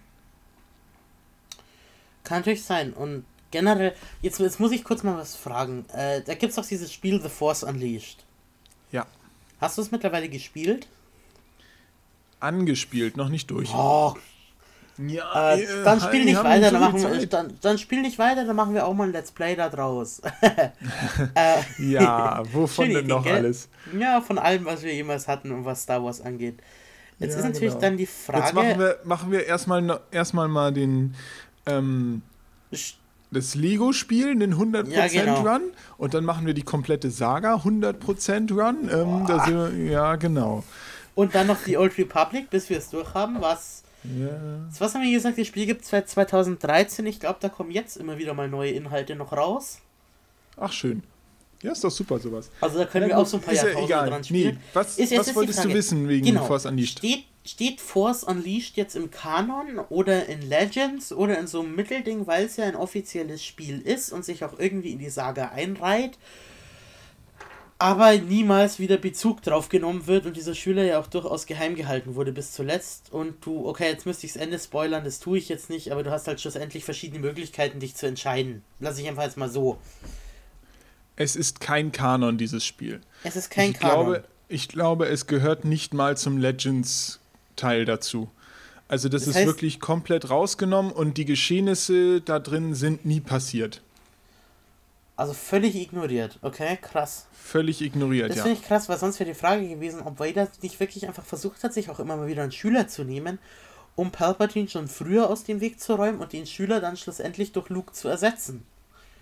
Kann natürlich sein. Und generell, jetzt, jetzt muss ich kurz mal was fragen. Äh, da gibt es doch dieses Spiel The Force Unleashed. Ja. Hast du es mittlerweile gespielt? Angespielt, noch nicht durch. Oh, Ja, äh, dann spiel wir nicht haben weiter, so dann viel machen wir, Zeit. dann, dann spiel nicht weiter, dann machen wir auch mal ein Let's Play da draus. äh, Ja, wovon Schöne denn noch Idee, gell? alles? Ja, von allem, was wir jemals hatten und was Star Wars angeht. Jetzt Ja, ist natürlich genau. dann die Frage. Jetzt machen wir, machen wir erstmal, noch- erstmal mal den ähm, Sch- das Lego-Spiel, den hundert Prozent Ja, genau. Run, und dann machen wir die komplette Saga hundert Prozent Run. Ähm, da sind wir, ja, genau. Und dann noch die Old Republic, bis wir es durchhaben. Was, Ja. was haben wir gesagt? Das Spiel gibt es seit zweitausenddreizehn. Ich glaube, da kommen jetzt immer wieder mal neue Inhalte noch raus. Ach, schön. Ja, ist doch super, sowas. Also da können Ja, wir gut, auch so ein paar ist ja Jahrtausende egal. dran spielen. Nee, was, Ist- jetzt was ist die wolltest du Frage. wissen wegen Genau. Force Unleashed? Steht, steht Force Unleashed jetzt im Kanon oder in Legends oder in so einem Mittelding, weil es ja ein offizielles Spiel ist und sich auch irgendwie in die Saga einreiht, aber niemals wieder Bezug drauf genommen wird und dieser Schüler ja auch durchaus geheim gehalten wurde bis zuletzt und du, okay, jetzt müsste ich das Ende spoilern, das tue ich jetzt nicht, aber du hast halt schlussendlich verschiedene Möglichkeiten, dich zu entscheiden. Lass ich einfach jetzt mal so. Es ist kein Kanon, dieses Spiel. Es ist kein ich Kanon. Glaube, ich glaube, es gehört nicht mal zum Legends-Teil dazu. Also das, Das ist heißt- wirklich komplett rausgenommen, und die Geschehnisse da drin sind nie passiert. Also völlig ignoriert, okay, krass. Völlig ignoriert, Das ja. finde ich krass, weil sonst wäre die Frage gewesen, ob Vader nicht wirklich einfach versucht hat, sich auch immer mal wieder einen Schüler zu nehmen, um Palpatine schon früher aus dem Weg zu räumen und den Schüler dann schlussendlich durch Luke zu ersetzen.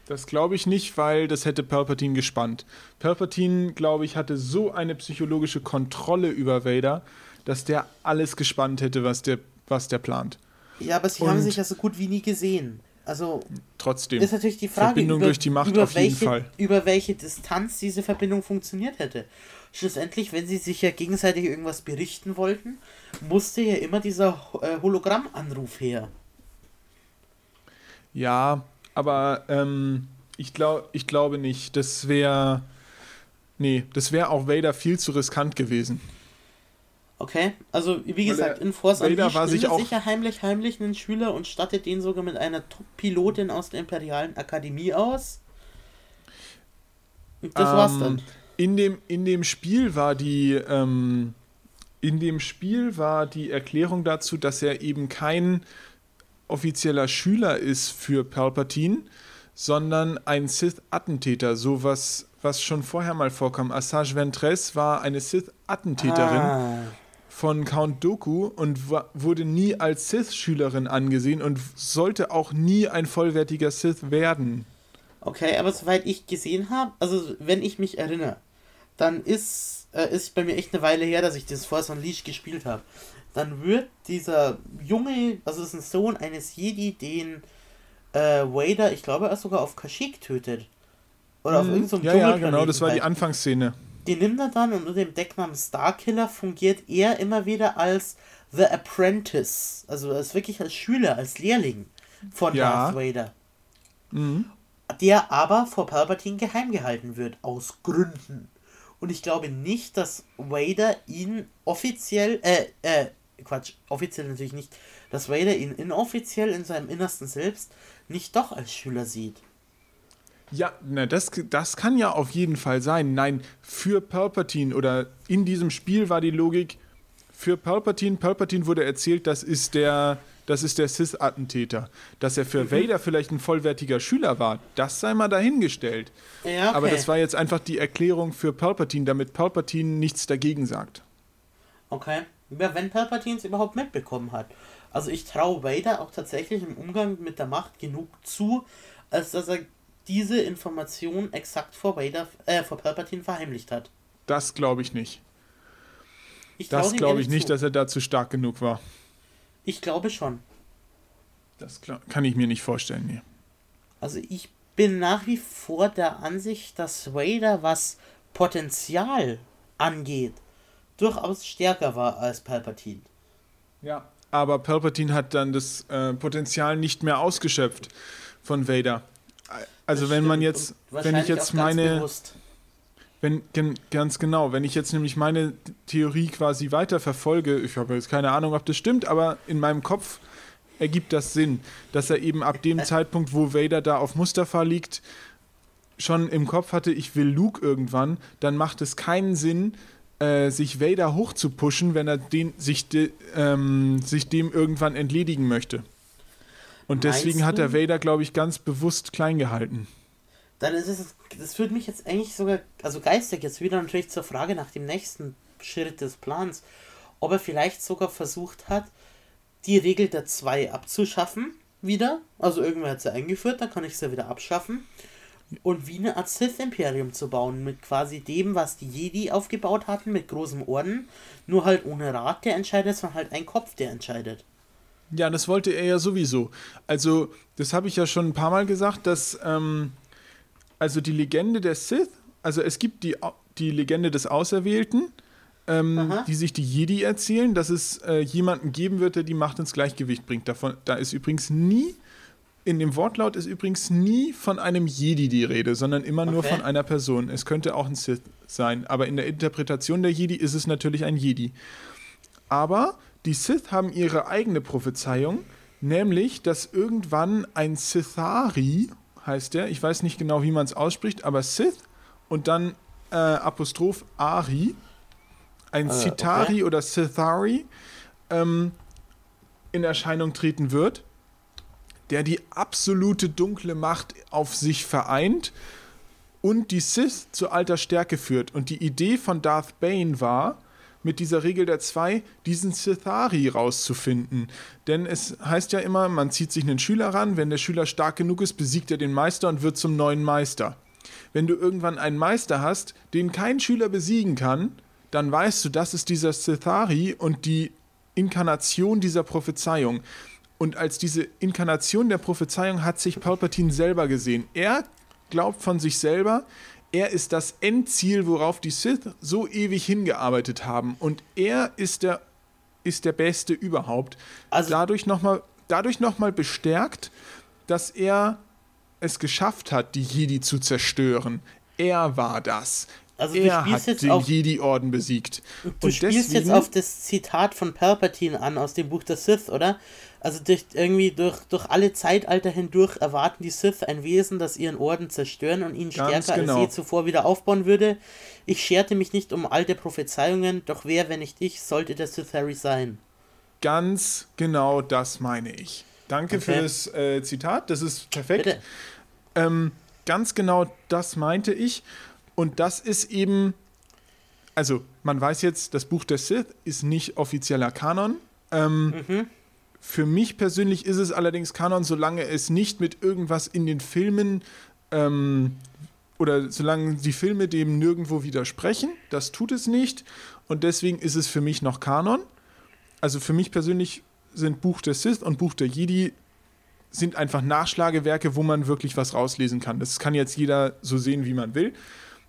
Das glaube ich nicht, weil das hätte Palpatine gespannt. Palpatine, glaube ich, hatte so eine psychologische Kontrolle über Vader, dass der alles gespannt hätte, was der, was der plant. Ja, aber sie Und haben sich ja so gut wie nie gesehen. Also trotzdem. ist natürlich die Frage, Verbindung über, durch die Macht über, auf jeden welche, Fall. über welche Distanz diese Verbindung funktioniert hätte. Schlussendlich, wenn sie sich ja gegenseitig irgendwas berichten wollten, musste ja immer dieser äh, Hologrammanruf her. Ja, aber ähm, ich, glaub, ich glaube nicht. Das wäre. Nee, das wäre auch Vader viel zu riskant gewesen. Okay, also wie gesagt, er- in Force Vader Unleashed war sich nimmt er auch- sicher heimlich heimlich einen Schüler und stattet den sogar mit einer Top-Pilotin aus der Imperialen Akademie aus. Und das Ähm, war's dann. In dem, in dem Spiel war die. Ähm, in dem Spiel war die Erklärung dazu, dass er eben kein offizieller Schüler ist für Palpatine, sondern ein Sith-Attentäter, sowas, was schon vorher mal vorkam. Asajj Ventress war eine Sith-Attentäterin Ah, von Count Dooku und wa- wurde nie als Sith-Schülerin angesehen und sollte auch nie ein vollwertiger Sith werden. okay, aber soweit ich gesehen habe, also wenn ich mich erinnere, dann ist, äh, ist bei mir echt eine Weile her, dass ich das Force Unleashed gespielt habe. Dann wird dieser Junge, also das ist ein Sohn eines Jedi, den äh, Vader, ich glaube, er sogar auf Kashyyyk tötet. Oder auf Mhm. irgendeinem so Ja, ja, genau, das war die Anfangsszene. Den nimmt er dann und unter dem Decknamen Starkiller fungiert er immer wieder als The Apprentice. Also als wirklich als Schüler, als Lehrling von Ja. Darth Vader. Mhm. Der aber vor Palpatine geheim gehalten wird, aus Gründen. Und ich glaube nicht, dass Vader ihn offiziell, äh, äh, Quatsch, offiziell natürlich nicht, dass Vader ihn inoffiziell in seinem Innersten selbst nicht doch als Schüler sieht. Ja, na, das, das kann ja auf jeden Fall sein. Nein, für Palpatine oder in diesem Spiel war die Logik, für Palpatine, Palpatine wurde erzählt, das ist der, das ist der Sith-Attentäter. Dass er für Vader vielleicht ein vollwertiger Schüler war, das sei mal dahingestellt. Ja, okay. Aber das war jetzt einfach die Erklärung für Palpatine, damit Palpatine nichts dagegen sagt. Okay. Ja, wenn Palpatine es überhaupt mitbekommen hat. Also ich traue Vader auch tatsächlich im Umgang mit der Macht genug zu, als dass er diese Information exakt vor Vader, äh, vor Palpatine verheimlicht hat. Das glaube ich nicht. Ich traue Das ihm glaube ich ehrlich nicht, zu. dass er dazu stark genug war. Ich glaube schon. Das klar- kann ich mir nicht vorstellen, nee. Also ich bin nach wie vor der Ansicht, dass Vader, was Potenzial angeht, durchaus stärker war als Palpatine. Ja. Aber Palpatine hat dann das äh, Potenzial nicht mehr ausgeschöpft von Vader. Also Das wenn man stimmt. jetzt, Und wenn ich wahrscheinlich jetzt auch ganz meine, bewusst. wenn gen, ganz genau, wenn ich jetzt nämlich meine Theorie quasi weiter verfolge, ich habe jetzt keine Ahnung, ob das stimmt, aber in meinem Kopf ergibt das Sinn, dass er eben ab dem Zeitpunkt, wo Vader da auf Mustafar liegt, schon im Kopf hatte, ich will Luke irgendwann, dann macht es keinen Sinn, äh, sich Vader hochzupushen, wenn er den, sich, de, ähm, sich dem irgendwann entledigen möchte. Und deswegen Meinst hat er du? Vader, glaube ich, ganz bewusst klein gehalten. Dann ist es, das führt mich jetzt eigentlich sogar, also geistig jetzt wieder natürlich zur Frage nach dem nächsten Schritt des Plans, ob er vielleicht sogar versucht hat, die Regel der zwei abzuschaffen, wieder, also irgendwer hat sie eingeführt, dann kann ich sie wieder abschaffen, und wie eine Art Sith-Imperium zu bauen, mit quasi dem, was die Jedi aufgebaut hatten, mit großem Orden, nur halt ohne Rat, der entscheidet, sondern halt ein Kopf, der entscheidet. Ja, das wollte er ja sowieso. Also, das habe ich ja schon ein paar Mal gesagt, dass, ähm, also die Legende der Sith, also es gibt die, Au- die Legende des Auserwählten, ähm, Aha. die sich die Jedi erzählen, dass es äh, jemanden geben wird, der die Macht ins Gleichgewicht bringt. Davon, da ist übrigens nie, in dem Wortlaut ist übrigens nie von einem Jedi die Rede, sondern immer nur Okay. von einer Person. Es könnte auch ein Sith sein, aber in der Interpretation der Jedi ist es natürlich ein Jedi. Aber die Sith haben ihre eigene Prophezeiung, nämlich, dass irgendwann ein Sithari, heißt der, ich weiß nicht genau, wie man es ausspricht, aber Sith und dann äh, Apostroph Ari, ein Äh, Sithari okay. oder Sithari, ähm, in Erscheinung treten wird, der die absolute dunkle Macht auf sich vereint und die Sith zu alter Stärke führt. Und die Idee von Darth Bane war, mit dieser Regel der zwei, diesen Sithari rauszufinden. Denn es heißt ja immer, man zieht sich einen Schüler ran, wenn der Schüler stark genug ist, besiegt er den Meister und wird zum neuen Meister. Wenn du irgendwann einen Meister hast, den kein Schüler besiegen kann, dann weißt du, das ist dieser Sithari und die Inkarnation dieser Prophezeiung. Und als diese Inkarnation der Prophezeiung hat sich Palpatine selber gesehen. Er glaubt von sich selber, er ist das Endziel, worauf die Sith so ewig hingearbeitet haben. Und er ist der, ist der Beste überhaupt. Also dadurch nochmal dadurch noch mal bestärkt, dass er es geschafft hat, die Jedi zu zerstören. Er war das. Also er hat den auf, Jedi-Orden besiegt. Du und spielst deswegen, jetzt auf das Zitat von Palpatine an aus dem Buch der Sith, oder? Also durch, irgendwie durch, durch alle Zeitalter hindurch erwarten die Sith ein Wesen, das ihren Orden zerstören und ihn stärker genau. als je zuvor wieder aufbauen würde. Ich scherte mich nicht um alte Prophezeiungen, doch wer, wenn nicht ich, sollte der Sithari sein? Ganz genau das meine ich. Danke okay. für das äh, Zitat, das ist perfekt. Ähm, ganz genau das meinte ich. Und das ist eben, also man weiß jetzt, das Buch der Sith ist nicht offizieller Kanon. Ähm, mhm. Für mich persönlich ist es allerdings Kanon, solange es nicht mit irgendwas in den Filmen ähm, oder solange die Filme dem nirgendwo widersprechen. Das tut es nicht. Und deswegen ist es für mich noch Kanon. Also für mich persönlich sind Buch der Sith und Buch der Jedi sind einfach Nachschlagewerke, wo man wirklich was rauslesen kann. Das kann jetzt jeder so sehen, wie man will.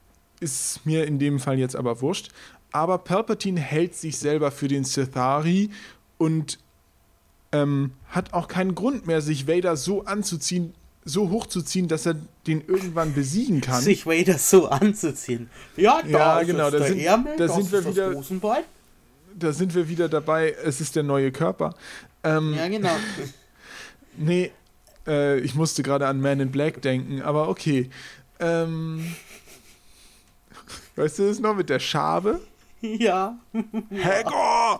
Ist mir in dem Fall jetzt aber wurscht. Aber Palpatine hält sich selber für den Sithari und ähm, hat auch keinen Grund mehr, sich Vader so anzuziehen, so hochzuziehen, dass er den irgendwann besiegen kann. Sich Vader so anzuziehen. Ja, da ja ist genau, da sind, Ärmel, da sind wir wieder, Rosenbein. Da sind wir wieder dabei, es ist der neue Körper. Ähm, ja, genau. nee, äh, ich musste gerade an Man in Black denken, aber okay. Ähm, weißt du das noch mit der Schabe? Ja. Hagor!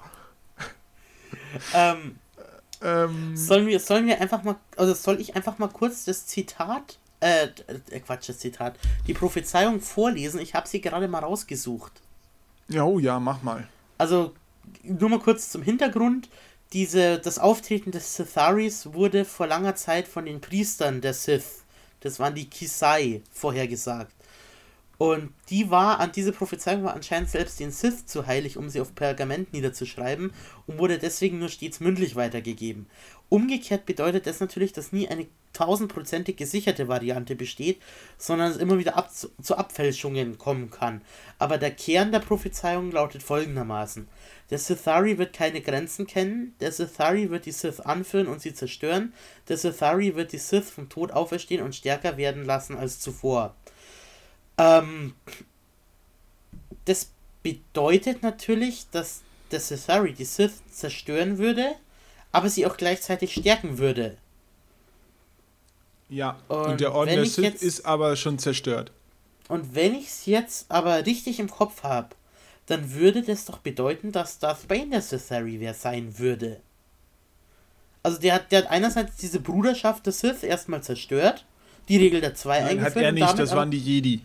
ähm, ähm, sollen wir, sollen wir einfach mal, also soll ich einfach mal kurz das Zitat, äh, äh Quatsch, das Zitat, die Prophezeiung vorlesen? Ich habe sie gerade mal rausgesucht. Ja, oh ja, mach mal. Also, nur mal kurz zum Hintergrund. Diese, das Auftreten des Sitharis wurde vor langer Zeit von den Priestern der Sith, das waren die Kisai, vorhergesagt. Und die war, an diese Prophezeiung war anscheinend selbst den Sith zu heilig, um sie auf Pergament niederzuschreiben und wurde deswegen nur stets mündlich weitergegeben. Umgekehrt bedeutet das natürlich, dass nie eine tausendprozentig gesicherte Variante besteht, sondern es immer wieder ab, zu, zu Abfälschungen kommen kann. Aber der Kern der Prophezeiung lautet folgendermaßen: Der Sithari wird keine Grenzen kennen, der Sithari wird die Sith anführen und sie zerstören, der Sithari wird die Sith vom Tod auferstehen und stärker werden lassen als zuvor. Ähm, das bedeutet natürlich, dass der Sithari die Sith zerstören würde, aber sie auch gleichzeitig stärken würde. Ja, und, und der Orden der Sith jetzt, ist aber schon zerstört. Und wenn ich es jetzt aber richtig im Kopf habe, dann würde das doch bedeuten, dass Darth Bane der Sithari wer sein würde. Also der hat, der hat einerseits diese Bruderschaft der Sith erstmal zerstört, die Regel der zwei Nein, eingeführt. Hat er nicht, das waren die Jedi.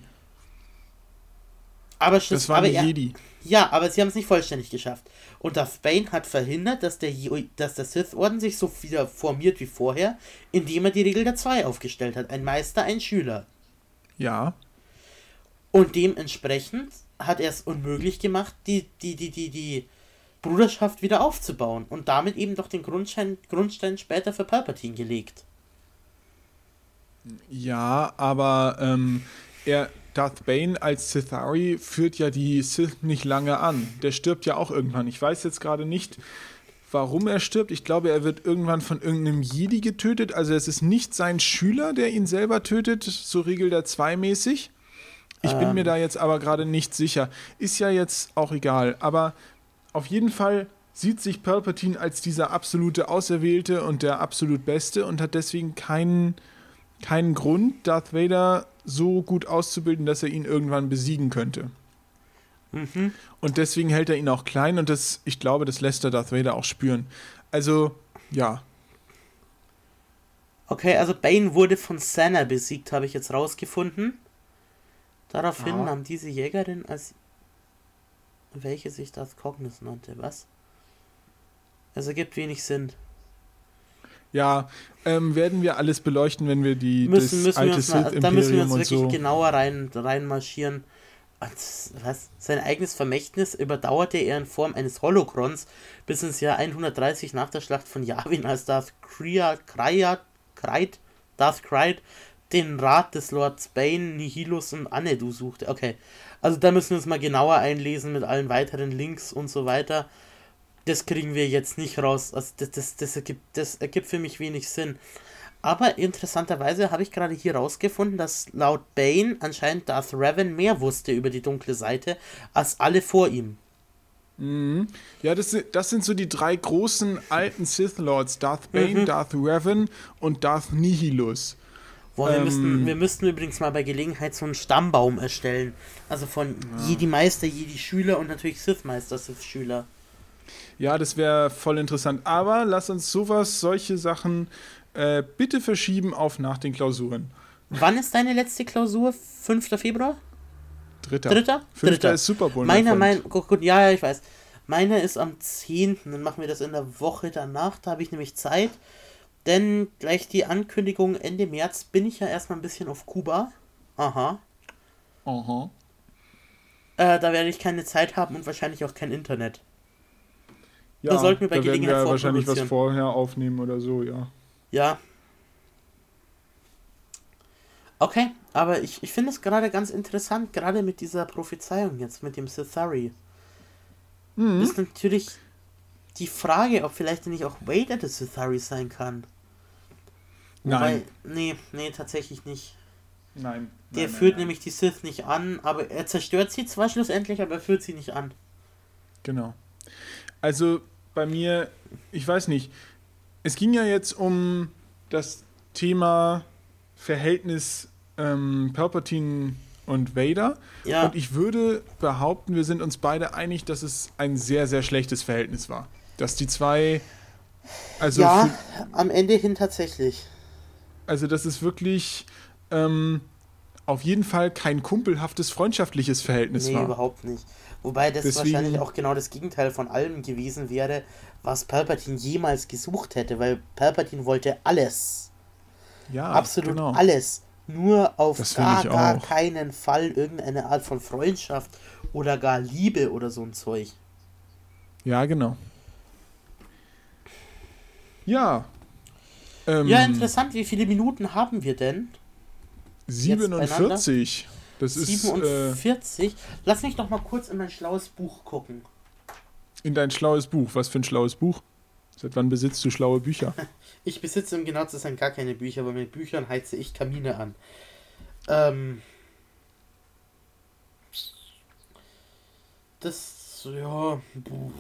Aber das waren aber die er, Jedi. Ja, aber sie haben es nicht vollständig geschafft. Und Darth Bane hat verhindert, dass der, dass der Sith-Orden sich so wieder formiert wie vorher, indem er die Regel der zwei aufgestellt hat. Ein Meister, ein Schüler. Ja. Und dementsprechend hat er es unmöglich gemacht, die, die, die, die, die Bruderschaft wieder aufzubauen. Und damit eben doch den Grundstein, Grundstein später für Palpatine gelegt. Ja, aber ähm, er... Darth Bane als Sithari führt ja die Sith nicht lange an. Der stirbt ja auch irgendwann. Ich weiß jetzt gerade nicht, warum er stirbt. Ich glaube, er wird irgendwann von irgendeinem Jedi getötet. Also es ist nicht sein Schüler, der ihn selber tötet, so Regel der zwei mäßig. Ich ähm. bin mir da jetzt aber gerade nicht sicher. Ist ja jetzt auch egal. Aber auf jeden Fall sieht sich Palpatine als dieser absolute Auserwählte und der absolut Beste und hat deswegen keinen, keinen Grund, Darth Vader so gut auszubilden, dass er ihn irgendwann besiegen könnte. Mhm. Und deswegen hält er ihn auch klein und das, ich glaube, das lässt der Darth Vader auch spüren. Also, ja. Okay, also Bane wurde von Senna besiegt, habe ich jetzt rausgefunden. Daraufhin ah. nahm diese Jägerin als... welche sich das Cognis nannte. Was? Es ergibt wenig Sinn. Ja, ähm, werden wir alles beleuchten, wenn wir die Müssen, das müssen wir alte uns mal, Sith-Imperium da müssen wir uns und wirklich so. genauer rein, reinmarschieren. Und was? Sein eigenes Vermächtnis überdauerte er in Form eines Holokrons bis ins Jahr hundertdreißig nach der Schlacht von Yavin, als Darth Krayt, Krayt, Krayt, Darth Krayt den Rat des Lords Bane, Nihilus und Anedu suchte. Okay, also da müssen wir uns mal genauer einlesen mit allen weiteren Links und so weiter. Das kriegen wir jetzt nicht raus. Also das, das, das, ergibt, das ergibt für mich wenig Sinn. Aber interessanterweise habe ich gerade hier rausgefunden, dass laut Bane anscheinend Darth Revan mehr wusste über die dunkle Seite als alle vor ihm. Mhm. Ja, das, sind- das sind so die drei großen alten Sith Lords. Darth Bane, Mhm. Darth Revan und Darth Nihilus. Boah, wir, Ähm. müssten, wir müssten übrigens mal bei Gelegenheit so einen Stammbaum erstellen. Also von Jedi-Meister, Jedi-Schüler und natürlich Sith-Meister, Sith-Schüler. Ja, das wäre voll interessant. Aber lass uns sowas, solche Sachen äh, bitte verschieben auf nach den Klausuren. Wann ist deine letzte Klausur? fünfter Februar? Dritter. Dritter? Fünfter Dritter. ist Super Bowl. Meiner, mein mein, Freund. gut, gut, ja, ja, ich weiß. Meiner ist am zehnten. Dann machen wir das in der Woche danach. Da habe ich nämlich Zeit. Denn gleich die Ankündigung Ende März bin ich ja erstmal ein bisschen auf Kuba. Aha. Aha. Äh, da werde ich keine Zeit haben und wahrscheinlich auch kein Internet. Ja, Da sollten wir bei da werden Gelegenheit wir wahrscheinlich was vorproduzieren. vorher aufnehmen oder so, ja. Ja. Okay, aber ich, ich finde es gerade ganz interessant, gerade mit dieser Prophezeiung jetzt, mit dem Sithari. Mhm. Ist natürlich die Frage, ob vielleicht nicht auch Vader der Sithari sein kann. Nein. Wobei, nee, nee, tatsächlich nicht. Nein. Der nein, führt nein, nämlich die Sith nicht an, aber er zerstört sie zwar schlussendlich, aber er führt sie nicht an. Genau. Also bei mir, ich weiß nicht, es ging ja jetzt um das Thema Verhältnis ähm, Palpatine und Vader. Ja, Und ich würde behaupten, wir sind uns beide einig, dass es ein sehr, sehr schlechtes Verhältnis war. Dass die zwei, also, ja, für, am Ende hin tatsächlich. also das ist wirklich ähm, auf jeden Fall kein kumpelhaftes, freundschaftliches Verhältnis Nee, war. überhaupt nicht. Wobei das Deswegen- wahrscheinlich auch genau das Gegenteil von allem gewesen wäre, was Palpatine jemals gesucht hätte, weil Palpatine wollte alles. Ja, Absolut genau. alles. Nur auf Das find gar, ich gar auch. keinen Fall irgendeine Art von Freundschaft oder gar Liebe oder so ein Zeug. Ja, genau. Ja. Ähm, Ja, interessant, wie viele Minuten haben wir denn? siebenundvierzig. Das ist äh, siebenundvierzig. Lass mich doch mal kurz in mein schlaues Buch gucken. in dein schlaues Buch. Was für ein schlaues Buch? Seit wann besitzt du schlaue Bücher? Ich besitze, um genau zu sein, gar keine Bücher, aber mit Büchern heize ich Kamine an. Ähm. Das, ja. puh.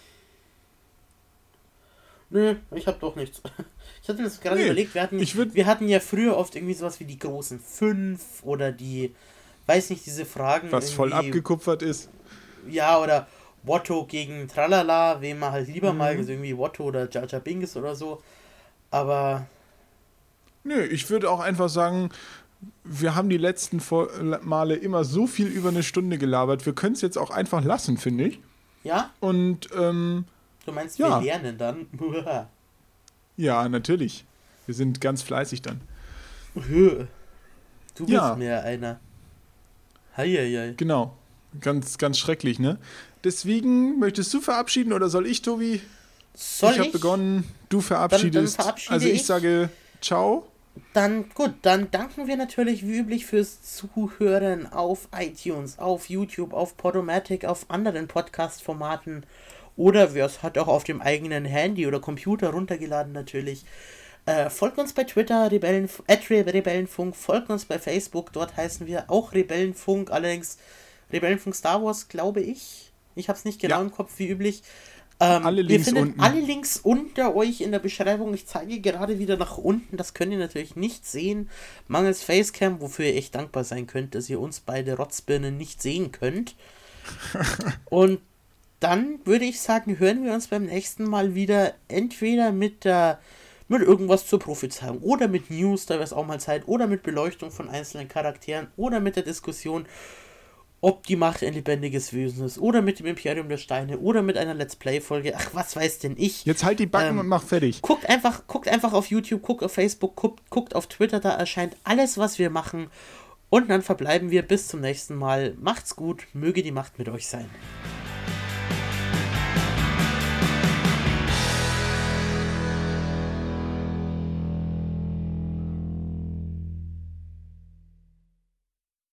Nö, ich hab doch nichts. Ich hatte mir das gerade Nee, überlegt, wir hatten, ich würd- wir hatten ja früher oft irgendwie sowas wie die großen fünf oder die, weiß nicht, diese Fragen. Was voll irgendwie- abgekupfert ist. Ja, oder Watto gegen Tralala, wem man halt lieber Mhm. mag, also irgendwie Watto oder Jar Jar Binks oder so. Aber Nö, ich würde auch einfach sagen, wir haben die letzten Vor- Male immer so viel über eine Stunde gelabert. Wir können es jetzt auch einfach lassen, finde ich. ja, Und ähm, du meinst, Ja. wir lernen dann? ja, natürlich. Wir sind ganz fleißig dann. Du bist Ja. mir einer. Heieiei. Genau. Ganz, ganz schrecklich, ne? Deswegen, möchtest du verabschieden oder soll ich, Tobi? Soll ich ich? habe begonnen, du verabschiedest. verabschiede also ich, ich. sage ciao. Dann, gut, dann danken wir natürlich wie üblich fürs Zuhören auf iTunes, auf YouTube, auf Podomatic, auf anderen Podcast-Formaten oder wer es hat auch auf dem eigenen Handy oder Computer runtergeladen natürlich. Äh, folgt uns bei Twitter, Rebellen, at Rebellenfunk, folgt uns bei Facebook, dort heißen wir auch Rebellenfunk, allerdings Rebellenfunk Star Wars, glaube ich. Ich habe es nicht genau Ja. im Kopf, wie üblich. Ähm, Alle ihr Links findet unten. alle Links unter euch in der Beschreibung. Ich zeige gerade wieder nach unten. Das könnt ihr natürlich nicht sehen. Mangels Facecam, wofür ihr echt dankbar sein könnt, dass ihr uns beide Rotzbirnen nicht sehen könnt. Und dann würde ich sagen, hören wir uns beim nächsten Mal wieder entweder mit der mit irgendwas zur Prophezeiung oder mit News, da wäre es auch mal Zeit, oder mit Beleuchtung von einzelnen Charakteren oder mit der Diskussion ob die Macht ein lebendiges Wesen ist oder mit dem Imperium der Steine oder mit einer Let's Play-Folge. Ach, was weiß denn ich. Jetzt halt die Backen ähm, und mach fertig. Guckt einfach, guckt einfach auf YouTube, guckt auf Facebook, guckt, guckt auf Twitter, da erscheint alles, was wir machen. Und dann verbleiben wir bis zum nächsten Mal. Macht's gut, möge die Macht mit euch sein.